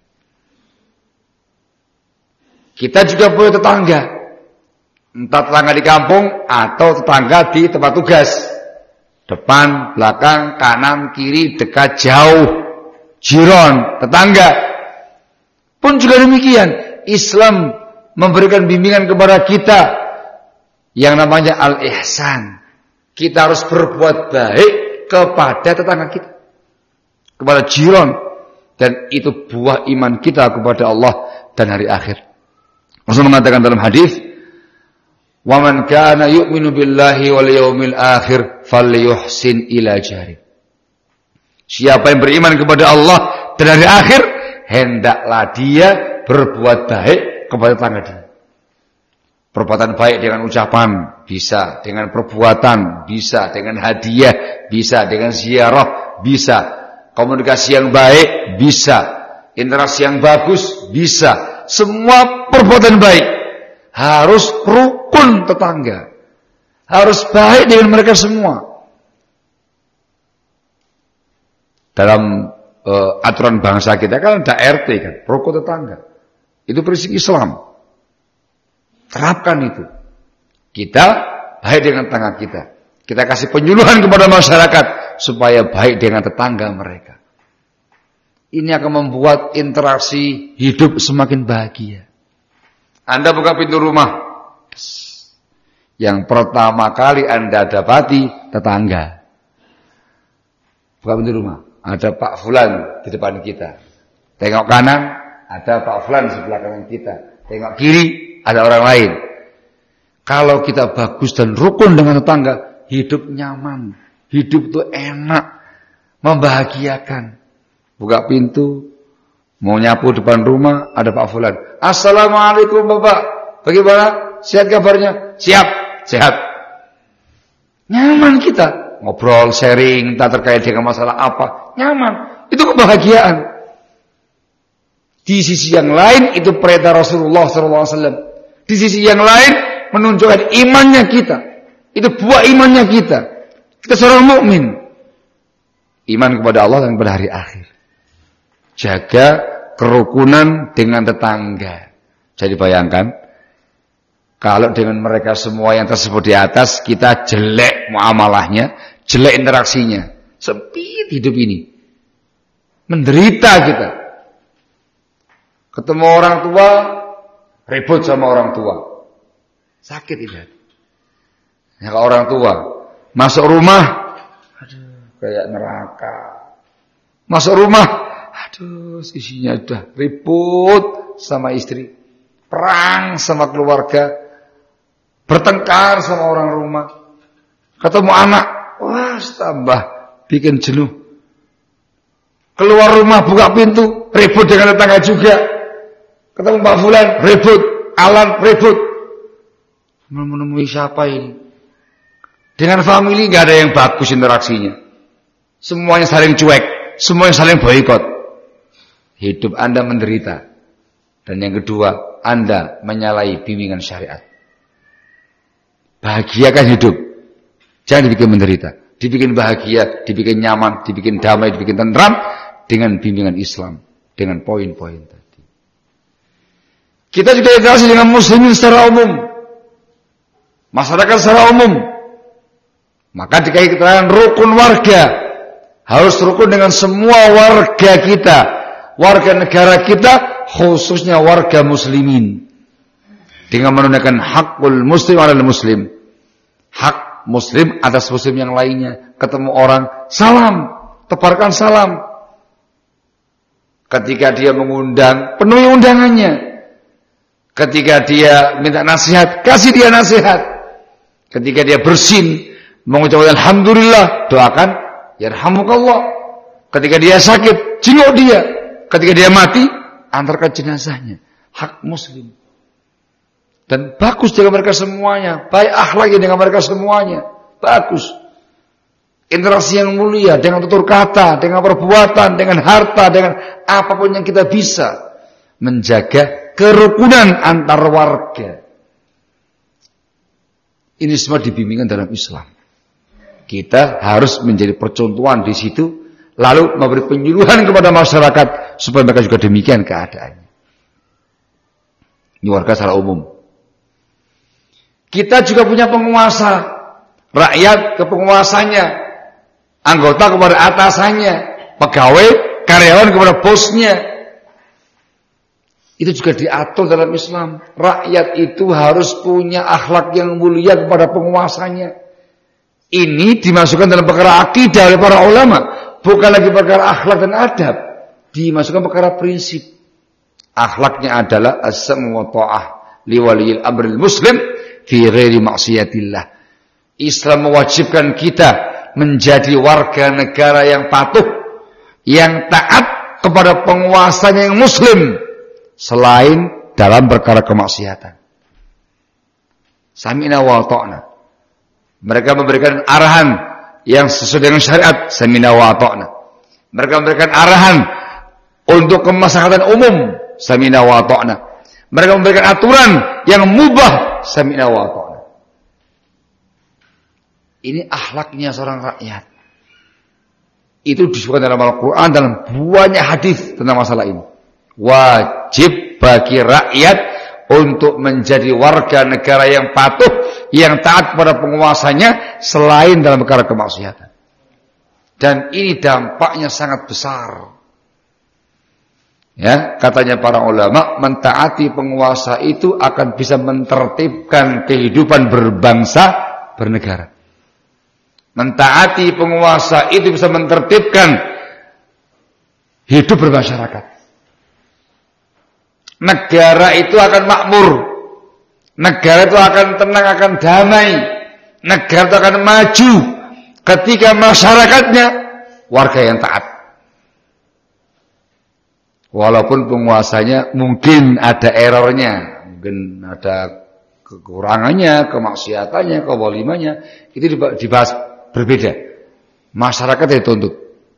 Kita juga punya tetangga. Entah tetangga di kampung atau tetangga di tempat tugas. Depan, belakang, kanan, kiri, dekat, jauh. Jiron, tetangga. Pun juga demikian. Islam memberikan bimbingan kepada kita yang namanya al-ihsan. Kita harus berbuat baik kepada tetangga kita, kepada jiran, dan itu buah iman kita kepada Allah dan hari akhir. Rasul mengatakan dalam hadis, "Wa man kana yu'minu billahi wal yawmil akhir falyuhsin ila jari." Siapa yang beriman kepada Allah dan hari akhir, hendaklah dia berbuat baik kepada tetangga dia. Perbuatan baik dengan ucapan bisa, dengan perbuatan bisa, dengan hadiah bisa, dengan ziarah bisa, komunikasi yang baik bisa, interaksi yang bagus bisa. Semua perbuatan baik harus rukun tetangga, harus baik dengan mereka semua. Dalam aturan bangsa kita kan ada RT kan, rukun tetangga. Itu prinsip Islam. Terapkan itu. Kita baik dengan tetangga kita. Kita kasih penyuluhan kepada masyarakat supaya baik dengan tetangga mereka. Ini akan membuat interaksi hidup semakin bahagia. Anda buka pintu rumah, yang pertama kali Anda dapati tetangga. Buka pintu rumah, ada Pak Fulan di depan kita. Tengok kanan, ada Pak Fulan di sebelah kanan kita. Tengok kiri, ada orang lain. Kalau kita bagus dan rukun dengan tetangga, hidup nyaman, hidup itu enak, membahagiakan. Buka pintu, mau nyapu depan rumah, ada Pak Fulan. Assalamualaikum Bapak, bagaimana? Sehat kabarnya? Siap, sehat. Nyaman kita, ngobrol, sharing, tak terkait dengan masalah apa, nyaman. Itu kebahagiaan. Di sisi yang lain itu perintah Rasulullah SAW. Di sisi yang lain menunjukkan imannya kita. Itu buah imannya kita. Kita seorang mukmin. Iman kepada Allah dan kepada hari akhir. Jaga kerukunan dengan tetangga. Jadi bayangkan, kalau dengan mereka semua yang tersebut di atas, kita jelek muamalahnya, jelek interaksinya, sempit hidup ini, menderita kita. Ketemu orang tua, ribut sama orang tua, sakit tidak? Ya, kalau orang tua masuk rumah, aduh, kayak neraka. Masuk rumah, aduh, isinya udah ribut sama istri, perang sama keluarga, bertengkar sama orang rumah. Ketemu anak, wah, tambah bikin jenuh. Keluar rumah, buka pintu, ribut dengan tetangga juga. Ketemu Pak Fulan, ribut, Alan, ribut. Menemui siapa ini? Dengan family gak ada yang bagus interaksinya. Semuanya saling cuek, semuanya saling boikot. Hidup Anda menderita. Dan yang kedua, Anda menyalahi bimbingan syariat. Bahagiakan hidup. Jangan dibikin menderita. Dibikin bahagia, dibikin nyaman, dibikin damai, dibikin tentram dengan bimbingan Islam, dengan poin-poin tadi. Kita juga interaksi dengan muslimin secara umum, masyarakat secara umum. Maka dikasih keterangan rukun warga. Harus rukun dengan semua warga kita, warga negara kita, khususnya warga muslimin. Dengan menunaikan hakul muslim alal muslim. Hak muslim atas muslim yang lainnya. Ketemu orang, salam, tebarkan salam. Ketika dia mengundang, penuhi undangannya. Ketika dia minta nasihat, kasih dia nasihat. Ketika dia bersin, mengucapkan alhamdulillah, doakan yarhamukallah. Ketika dia sakit, jenguk dia. Ketika dia mati, antarkan jenazahnya. Hak muslim. Dan bagus dengan mereka semuanya. Baik akhlaknya dengan mereka semuanya. Bagus. Interaksi yang mulia dengan tutur kata, dengan perbuatan, dengan harta, dengan apapun yang kita bisa. Menjaga kerukunan antar warga. Ini semua dibimbingkan dalam Islam. Kita harus menjadi percontohan di situ, lalu memberi penyuluhan kepada masyarakat supaya mereka juga demikian keadaannya. Ini warga secara umum. Kita juga punya penguasa, rakyat ke penguasanya, anggota kepada atasannya, pegawai, karyawan kepada bosnya. Itu juga diatur dalam Islam. Rakyat itu harus punya akhlak yang mulia kepada penguasanya. Ini dimasukkan dalam perkara akidah oleh para ulama. Bukan lagi perkara akhlak dan adab. Dimasukkan perkara prinsip. Akhlaknya adalah as-sam'u wa ta'ah li waliyil amril muslim fi ghairi maksiatillah. Islam mewajibkan kita menjadi warga negara yang patuh, yang taat kepada penguasanya yang muslim, selain dalam perkara kemaksiatan. Sami'na wa ta'na. Mereka memberikan arahan yang sesuai dengan syariat, sami'na wa ta'na. Mereka memberikan arahan untuk kemaslahatan umum, sami'na wa ta'na. Mereka memberikan aturan yang mubah, sami'na wa ta'na. Ini akhlaknya seorang rakyat. Itu disebutkan dalam Al-Quran, dalam banyak hadis tentang masalah ini. Wajib bagi rakyat untuk menjadi warga negara yang patuh, yang taat kepada penguasanya, selain dalam perkara kemaksiatan. Dan ini dampaknya sangat besar. Ya, katanya para ulama, mentaati penguasa itu akan bisa mentertibkan kehidupan berbangsa, bernegara. Mentaati penguasa itu bisa mentertibkan hidup bermasyarakat. Negara itu akan makmur. Negara itu akan tenang, akan damai. Negara itu akan maju ketika masyarakatnya warga yang taat. Walaupun penguasanya mungkin ada errornya, mungkin ada kekurangannya, kemaksiatannya, kezalimannya, itu dibahas berbeda. Masyarakat dituntut.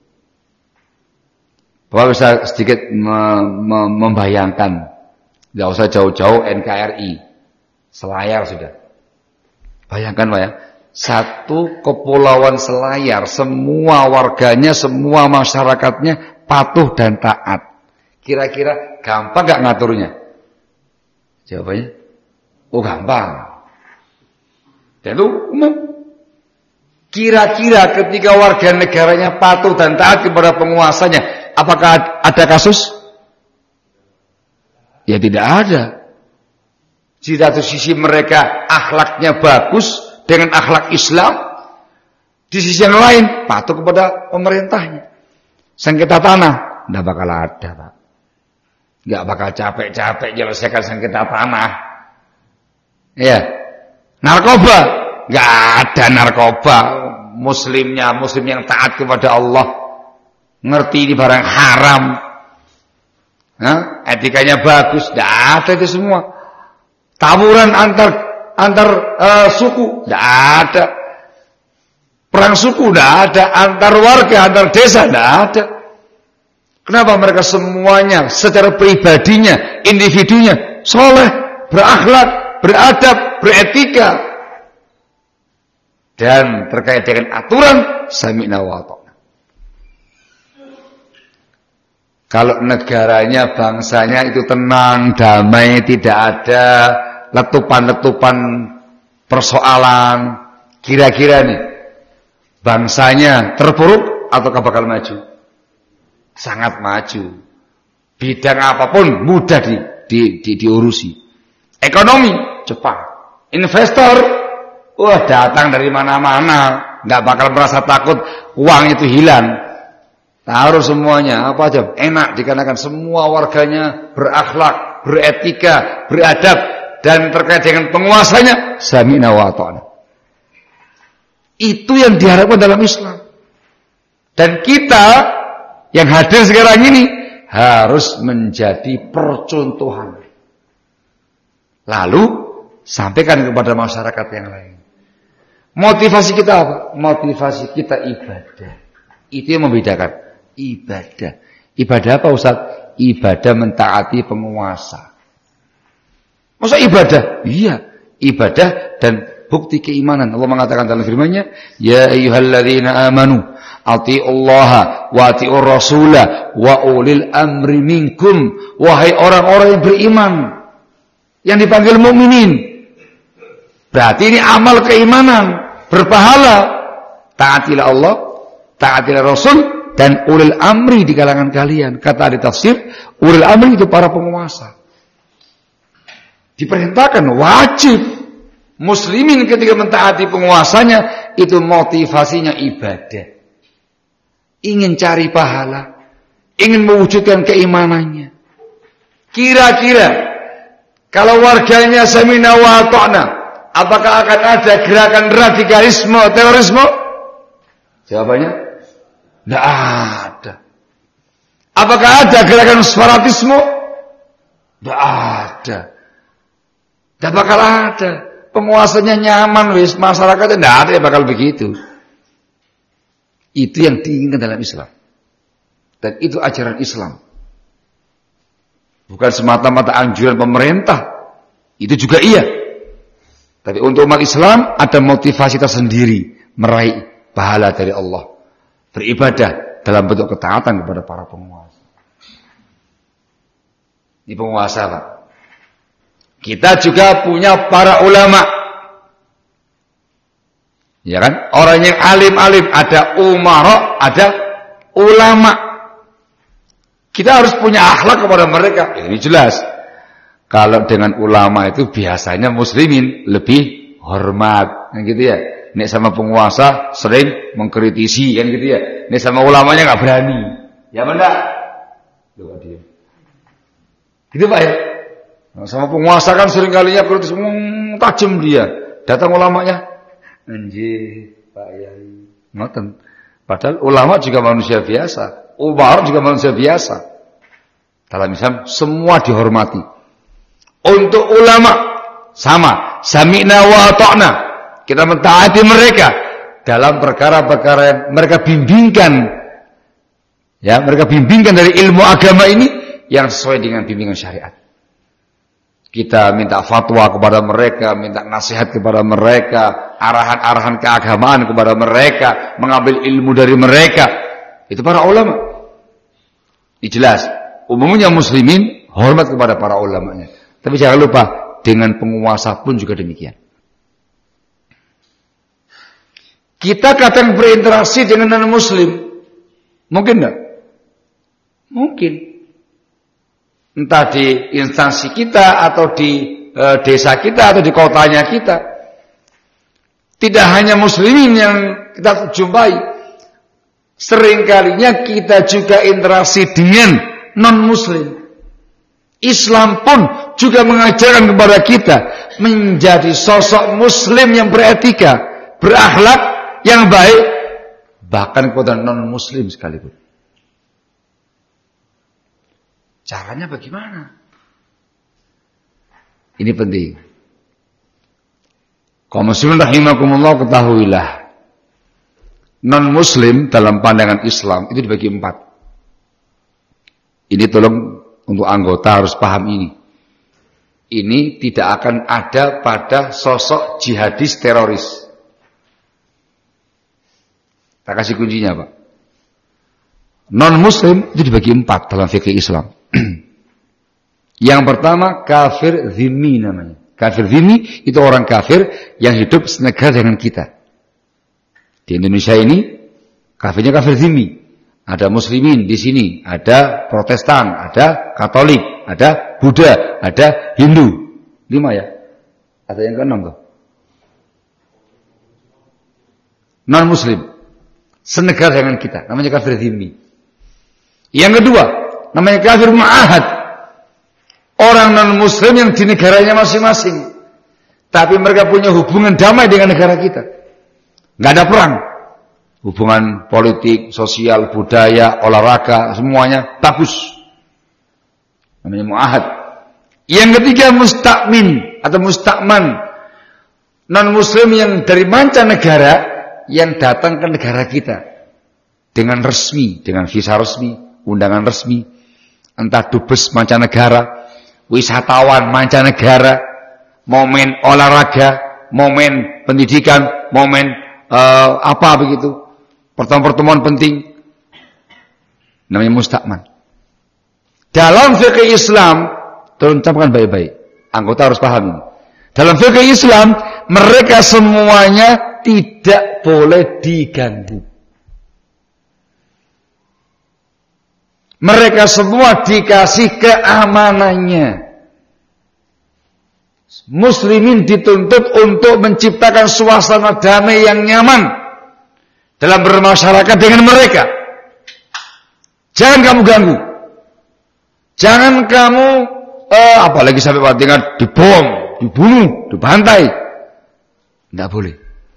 Bapak bisa sedikit membayangkan, tidak usah jauh-jauh NKRI, Selayar sudah. Bayangkan Pak ya, satu kepulauan Selayar, semua warganya, semua masyarakatnya patuh dan taat. Kira-kira gampang gak ngaturnya? Jawabannya, oh gampang. Dan itu umum. Kira-kira ketika warga negaranya patuh dan taat kepada penguasanya, apakah ada kasus? Ya tidak ada. Di satu sisi mereka akhlaknya bagus dengan akhlak Islam, di sisi yang lain patuh kepada pemerintahnya. Sengketa tanah tidak bakal ada, Pak. Nggak bakal capek-capek menyelesaikan sengketa tanah. Ya, narkoba nggak ada narkoba. Muslim yang taat kepada Allah, ngerti ini barang haram, etikanya bagus, nggak ada itu semua. Tawuran antar suku nggak ada. Perang suku nggak ada. Antar warga, antar desa nggak ada. Kenapa? Mereka semuanya secara pribadinya, individunya soleh, berakhlak, beradab, beretika, dan terkait dengan aturan sami'na wa ta'na. Kalau negaranya, bangsanya itu tenang, damai, tidak ada letupan-letupan persoalan, kira-kira nih bangsanya terpuruk ataukah bakal maju? Sangat maju. Bidang apapun mudah diurusi. Ekonomi cepat. Investor datang dari mana-mana, nggak bakal merasa takut uang itu hilang. Taruh semuanya apa aja enak dikarenakan semua warganya berakhlak, beretika, beradab dan terkait dengan penguasanya sami'na wa ata'na. Itu yang diharapkan dalam Islam. Dan kita yang hadir sekarang ini harus menjadi percontohan. Lalu sampaikan kepada masyarakat yang lain. Motivasi kita apa? Motivasi kita ibadah. Itu yang membedakan. Ibadah. Ibadah apa Ustaz? Ibadah mentaati penguasa. Masa ibadah? Iya, ibadah dan bukti keimanan. Allah mengatakan dalam firman-Nya, "Ya ayyuhalladzina amanu, atiullaha wa atiur rasula wa ulil amri minkum." Wahai orang-orang yang beriman, yang dipanggil mukminin. Berarti ini amal keimanan, berpahala. Taatilah Allah, taatilah Rasul dan ulil amri di kalangan kalian. Kata ahli tafsir, ulil amri itu para penguasa. Diperintahkan wajib muslimin ketika mentaati penguasanya itu motivasinya ibadah. Ingin cari pahala, ingin mewujudkan keimanannya. Kira-kira kalau warganya sami'na wa ata'na, apakah akan ada gerakan radikalisme, terorisme? Jawabannya tidak ada. Apakah ada gerakan separatisme? Tidak ada. Tidak bakal ada. Penguasanya nyaman, wis masyarakatnya tidak ada yang bakal begitu. Itu yang diinginkan dalam Islam. Dan itu ajaran Islam. Bukan semata-mata anjuran pemerintah. Itu juga iya. Tapi untuk umat Islam ada motivasi tersendiri meraih pahala dari Allah. Beribadah dalam bentuk ketaatan kepada para penguasa. Ini penguasa, Pak. Kita juga punya para ulama. Ya kan? Orang yang alim-alim, ada umara, ada ulama. Kita harus punya akhlak kepada mereka. Ini jelas. Kalau dengan ulama itu biasanya muslimin lebih hormat, gitu ya. Nek sama penguasa sering mengkritisi, kan gitu ya. Nek sama ulamanya nggak berani. Ya benar? Loh dia. Gitu Pak ya. Nah, sama penguasa kan sering kalinya kritis, tajam dia. Datang ulamanya, anjir Pak Yai. Ngoten. Padahal ulama juga manusia biasa, umar juga manusia biasa. Dalam Islam semua dihormati. Untuk ulama sama, sami'na wa ata'na. Kita mentaati mereka dalam perkara-perkara yang mereka bimbingkan. Ya, mereka bimbingkan dari ilmu agama ini yang sesuai dengan bimbingan syariat. Kita minta fatwa kepada mereka, minta nasihat kepada mereka, arahan-arahan keagamaan kepada mereka, mengambil ilmu dari mereka. Itu para ulama. Ini jelas. Umumnya muslimin hormat kepada para ulamanya. Tapi jangan lupa, dengan penguasa pun juga demikian. Kita kadang berinteraksi dengan non-muslim. Mungkin enggak? Mungkin. Entah di instansi kita, atau di desa kita, atau di kotanya kita. Tidak hanya muslimin yang kita jumpai. Seringkalinya kita juga interaksi dengan non-muslim. Islam pun juga mengajarkan kepada kita menjadi sosok muslim yang beretika, berakhlak, yang baik, bahkan kepada non-muslim sekalipun. Caranya bagaimana? Ini penting. Kaum muslimin rahimakumullah, ketahuilah, non-muslim dalam pandangan Islam itu dibagi 4. Ini tolong untuk anggota harus paham ini. Ini tidak akan ada pada sosok jihadis teroris. Tak kasih kuncinya, Pak. Non-muslim itu dibagi 4 dalam fikih Islam. Yang pertama, kafir zimmi namanya. Kafir zimmi itu orang kafir yang hidup senegara dengan kita. Di Indonesia ini kafirnya kafir zimmi. Ada muslimin di sini, ada Protestan, ada Katolik, ada Buddha, ada Hindu. 5 ya. Ada yang ke-6 tuh. Non muslim. Senegara dengan kita, namanya kafir zimmi. Yang kedua, namanya kafir mu'ahad. Orang non muslim yang di negaranya masing-masing. Tapi mereka punya hubungan damai dengan negara kita. Nggak ada perang. Hubungan politik, sosial, budaya, olahraga, semuanya bagus. Namanya mu'ahad. Yang ketiga mustakmin atau mustakman. Non-muslim yang dari mancanegara yang datang ke negara kita. Dengan resmi, dengan visa resmi, undangan resmi. Entah dubes mancanegara, wisatawan mancanegara, momen olahraga, momen pendidikan, momen apa begitu. Pertemuan-pertemuan penting namanya mustakman. Dalam fikih Islam, tolong camkan baik-baik. Anggota harus paham ini. Dalam fikih Islam, mereka semuanya tidak boleh diganggu. Mereka semua dikasih keamanannya. Muslimin dituntut untuk menciptakan suasana damai yang nyaman dalam bermasyarakat dengan mereka. Jangan kamu ganggu. Jangan kamu apalagi sampai dengan dibom, dibunuh, dibantai. Tidak boleh.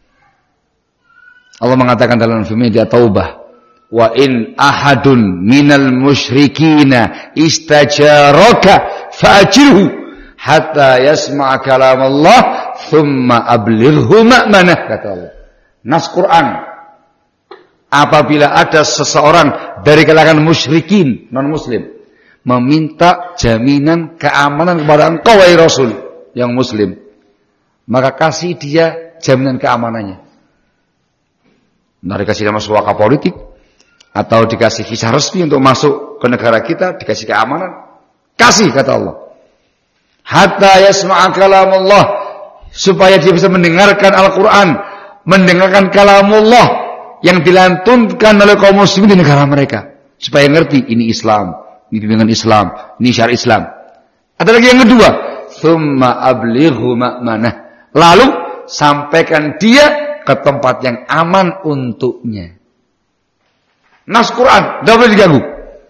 Allah mengatakan dalam firman-Nya Taubah, "Wa in ahadun minal musyrikina istajaraka fa'ajirhu hatta yasma'a kalam Allah thumma ablighu ma'manah," kata Allah. Nas Quran. Apabila ada seseorang dari kalangan musyrikin, non-muslim, meminta jaminan keamanan kepada engkau, wahai Rasul, yang muslim, maka kasih dia jaminan keamanannya. Nah, dikasih nama suaka politik, atau dikasih visa resmi untuk masuk ke negara kita, dikasih keamanan, kasih, kata Allah. Hatta yasma'a kalam Allah, supaya dia bisa mendengarkan Al-Quran, mendengarkan kalamullah yang dilantunkan oleh kaum muslimin di negara mereka, supaya ngerti ini Islam, ini bimbingan Islam, ini syariat Islam. Ada lagi yang kedua, tsumma ablighu ma'manah, lalu sampaikan dia ke tempat yang aman untuknya. Nas Quran tidak boleh diganggu.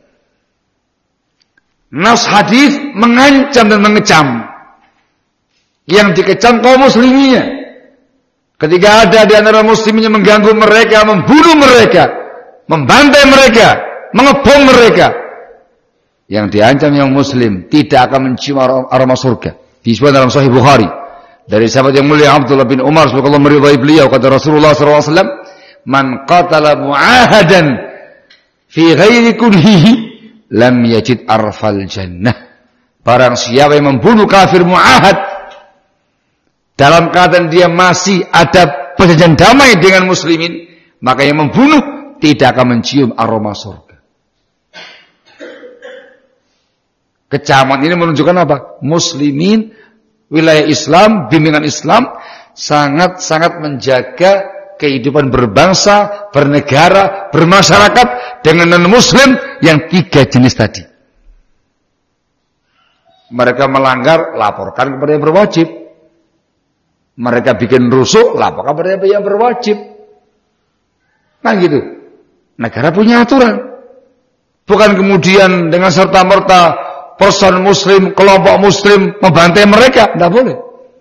Nas hadis mengancam dan mengecam. Yang dikecam kaum musliminnya. Ketika ada di antara muslimin yang mengganggu mereka, membunuh mereka, membantai mereka, mengebom mereka, yang diancam yang muslim tidak akan mencium aroma surga. Disebut dalam Sahih Bukhari dari sahabat yang mulia Abdullah bin Umar, semoga Allah meridai beliau, kata Rasulullah SAW, "Man qatala mu'ahadan fi ghairi kunhihi lam yajid arfal jannah." Barang siapa yang membunuh kafir mu'ahad dalam keadaan dia masih ada perjanjian damai dengan muslimin, maka yang membunuh tidak akan mencium aroma surga. Kecaman ini menunjukkan apa? Muslimin, wilayah Islam, bimbingan Islam sangat-sangat menjaga kehidupan berbangsa, bernegara, bermasyarakat dengan non-muslim yang 3 jenis tadi. Mereka melanggar, laporkan kepada yang berwajib. Mereka bikin rusuh, laporkan kepada yang berwajib. Nah gitu. Negara punya aturan. Bukan kemudian dengan serta-merta person muslim, kelompok muslim membantai mereka. Tidak boleh.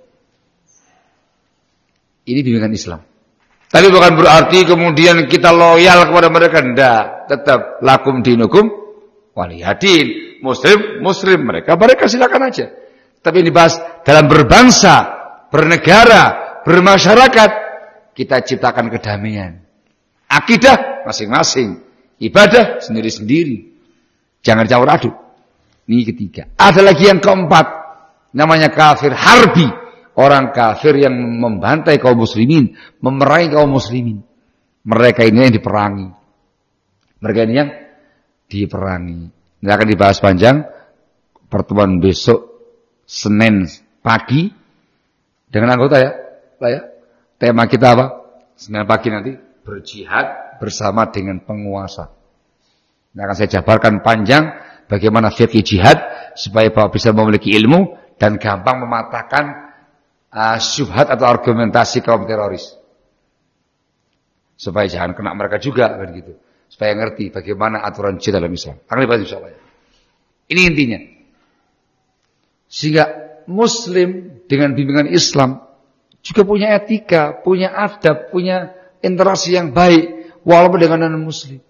Ini bimbingan Islam. Tapi bukan berarti kemudian kita loyal kepada mereka. Tidak. Tetap lakum dinukum waliyadin. Muslim mereka silakan aja. Tapi ini bahas dalam berbangsa, bernegara, bermasyarakat, kita ciptakan kedamaian. Akidah masing-masing, ibadah sendiri-sendiri. Jangan campur aduk. Ini ketiga. Ada lagi yang keempat, namanya kafir harbi. Orang kafir yang membantai kaum muslimin, memerangi kaum muslimin. Mereka ini yang diperangi. Mereka ini yang diperangi. Ini akan dibahas panjang pertemuan besok Senin pagi dengan anggota ya. Lah ya. Tema kita apa? Senin pagi nanti berjihad bersama dengan penguasa. Nah, akan saya jabarkan panjang bagaimana fikih jihad supaya Bapak bisa memiliki ilmu dan gampang mematahkan syubhat atau argumentasi kaum teroris. Supaya jangan kena mereka juga begitu. Supaya ngerti bagaimana aturan jihad dalam Islam. Akan dibahas insyaallah. Ini intinya. Sehingga Muslim dengan bimbingan Islam juga punya etika, punya adab, punya interaksi yang baik walaupun dengan non-Muslim.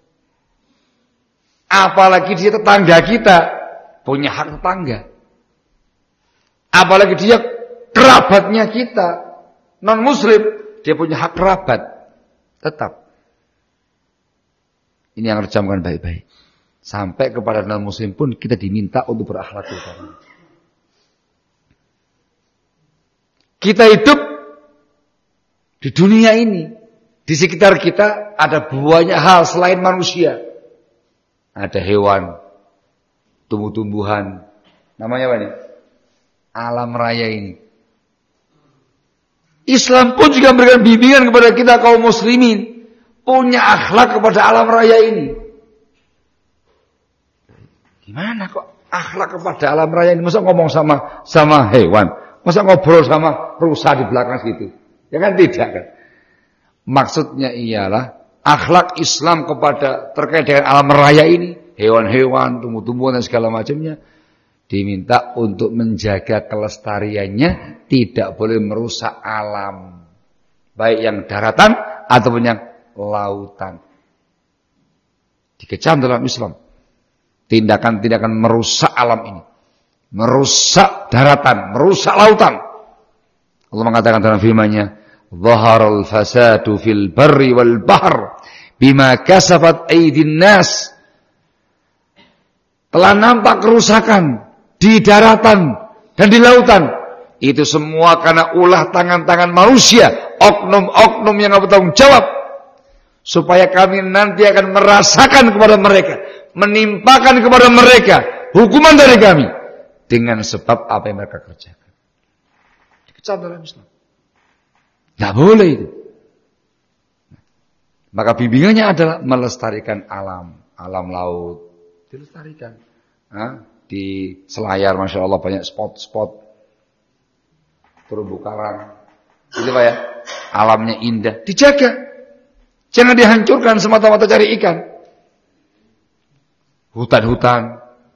Apalagi dia tetangga kita, punya hak tetangga. Apalagi dia kerabatnya kita, non-Muslim, dia punya hak kerabat. Tetap. Ini yang harus camkan baik-baik. Sampai kepada non-Muslim pun kita diminta untuk berakhlak kepada. Kita hidup di dunia ini, di sekitar kita ada banyak hal selain manusia. Ada hewan, tumbuh-tumbuhan, namanya apa ini? Alam raya ini. Islam pun juga memberikan bimbingan kepada kita kaum muslimin, punya akhlak kepada alam raya ini. Gimana kok akhlak kepada alam raya ini? Masa ngomong sama hewan? Masa ngobrol sama rusa di belakang situ? Ya kan tidak kan? Maksudnya ialah akhlak Islam kepada terkait dengan alam raya ini, hewan-hewan, tumbuh-tumbuhan dan segala macamnya, diminta untuk menjaga kelestariannya, tidak boleh merusak alam, baik yang daratan ataupun yang lautan. Dikecam dalam Islam tindakan-tindakan merusak alam ini, merusak daratan, merusak lautan. Allah mengatakan dalam firman-Nya, "Dhaharal fasadu fil barri wal bahr bima kasabat aydin nas." Telah nampak kerusakan di daratan dan di lautan. Itu semua karena ulah tangan-tangan manusia, oknum-oknum yang bertanggung jawab. Supaya kami nanti akan merasakan kepada mereka, menimpakan kepada mereka hukuman dari kami dengan sebab apa yang mereka kerjakan. Dikecam dalam Islam. Tidak boleh itu. Maka bimbingannya adalah melestarikan alam laut. Dilestarikan. Di Selayar, Masya Allah banyak spot-spot terumbu karang. Itu Pak ya, alamnya indah. Dijaga. Jangan dihancurkan semata-mata cari ikan. Hutan-hutan.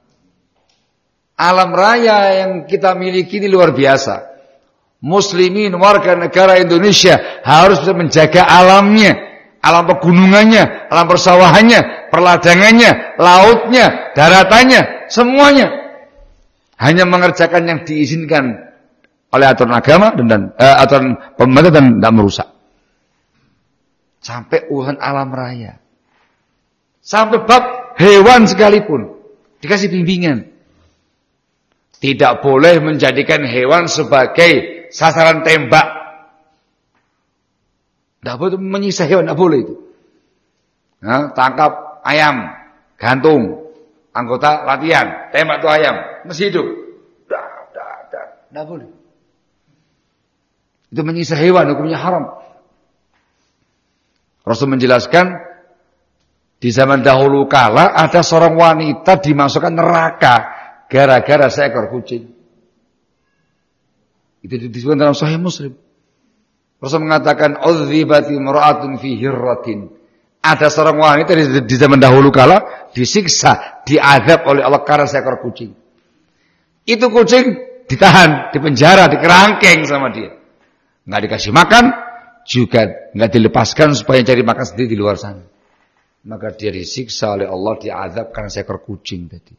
Alam raya yang kita miliki ini luar biasa. Muslimin warga negara Indonesia harus bisa menjaga alamnya, alam pegunungannya, alam persawahannya, perladangannya, lautnya, daratannya, semuanya. Hanya mengerjakan yang diizinkan oleh aturan agama dan aturan pemerintah dan tidak merusak. Sampai urusan alam raya, sampai bab hewan sekalipun dikasih bimbingan. Tidak boleh menjadikan hewan sebagai sasaran tembak. Tidak boleh menyiksa hewan, tidak boleh itu. Tangkap ayam, gantung, anggota latihan, tembak tuh ayam, mesti hidup. Tidak boleh. Itu menyiksa hewan, hukumnya haram. Rasul menjelaskan di zaman dahulu kala ada seorang wanita dimasukkan neraka gara-gara seekor kucing. Itu disebutkan dalam Sahih Muslim. Rasul mengatakan udzibati imra'atun fi hirratin. Ada seorang wanita di zaman dahulu kala disiksa, diazab oleh Allah karena seekor kucing. Itu kucing ditahan, dipenjara, dikerangkeng sama dia. Enggak dikasih makan, juga enggak dilepaskan supaya cari makan sendiri di luar sana. Maka dia disiksa oleh Allah, diazab karena seekor kucing tadi.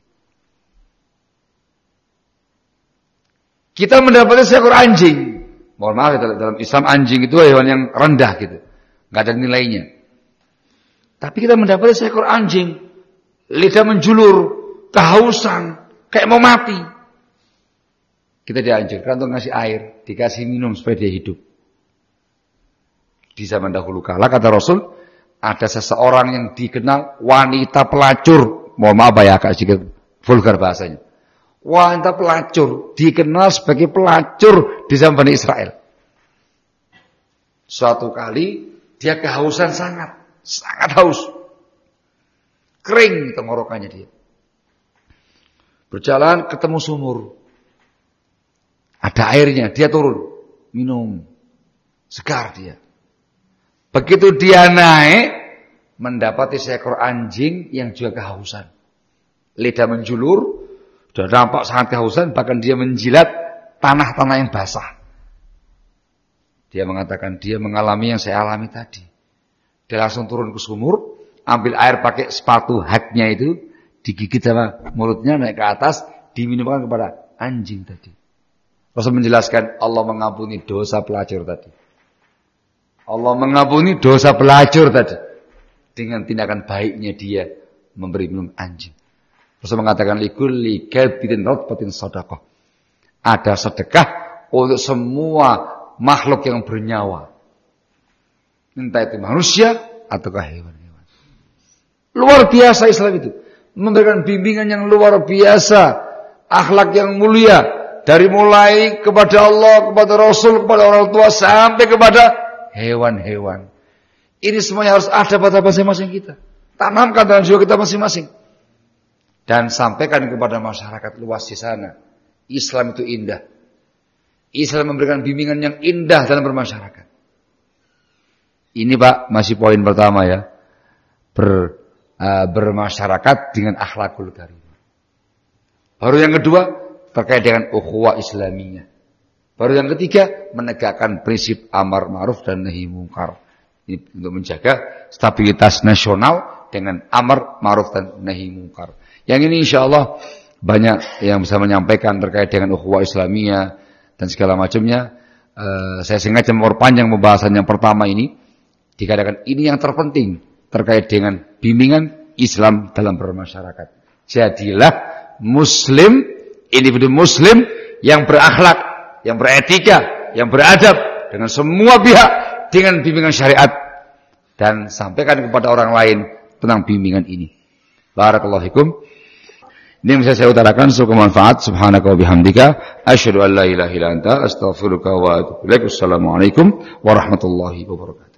Kita mendapatkan seekor anjing. Mohon maaf, dalam Islam anjing itu hewan yang rendah gitu, enggak ada nilainya. Tapi kita mendapatkan seekor anjing, lidah menjulur, kehausan, kayak mau mati. Kita dianjurkan untuk ngasih air, dikasih minum supaya dia hidup. Di zaman dahulu kala kata Rasul, ada seseorang yang dikenal wanita pelacur. Mohon maaf ya, agak sedikit vulgar bahasanya. Wanita pelacur, dikenal sebagai pelacur di zaman Bani Israel. Suatu kali Dia kehausan sangat haus. Kering tenggorokannya dia. Berjalan ketemu sumur. Ada airnya, dia turun, minum. Segar dia. Begitu dia naik, mendapati seekor anjing yang juga kehausan. Lidah menjulur, sudah nampak sangat kehausan, bahkan dia menjilat tanah-tanah yang basah. Dia mengatakan dia mengalami yang saya alami tadi. Dia langsung turun ke sumur, ambil air pakai sepatu haknya itu, digigit sama mulutnya naik ke atas, diminumkan kepada anjing tadi. Rasul menjelaskan Allah mengampuni dosa pelacur tadi. Allah mengampuni dosa pelacur tadi dengan tindakan baiknya dia memberi minum anjing. Rasul mengatakan likulli kalbin ratbatin shadaqah. Ada sedekah untuk semua makhluk yang bernyawa. Entah itu manusia ataukah hewan-hewan. Luar biasa Islam itu. Memberikan bimbingan yang luar biasa. Akhlak yang mulia. Dari mulai kepada Allah, kepada Rasul, kepada orang tua, sampai kepada hewan-hewan. Ini semuanya harus ada pada masing-masing kita. Tanamkan dalam jiwa kita masing-masing. Dan sampaikan kepada masyarakat luas di sana. Islam itu indah. Islam memberikan bimbingan yang indah dalam bermasyarakat. Ini Pak, masih poin pertama ya. Bermasyarakat dengan akhlakul karimah. Baru yang kedua, terkait dengan ukhuwah Islamiyah. Baru yang ketiga, menegakkan prinsip amar ma'ruf dan nahi mungkar. Ini untuk menjaga stabilitas nasional dengan amar ma'ruf dan nahi mungkar. Yang ini insyaallah banyak yang bisa menyampaikan terkait dengan ukhuwah Islamiyah dan segala macamnya. Saya sengaja memperpanjang pembahasan yang pertama ini. Dikatakan ini yang terpenting terkait dengan bimbingan Islam dalam bermasyarakat. Jadilah Muslim, individu Muslim yang berakhlak, yang beretika, yang beradab dengan semua pihak dengan bimbingan syariat dan sampaikan kepada orang lain tentang bimbingan ini. Barakallahu fikum. Ini yang bisa saya utarakan semoga manfaat. Subhanaka wa bihamdika asyhadu an la ilaha illa anta astaghfiruka wa atubu ilaik. Wassalamualaikum warahmatullahi wabarakatuh.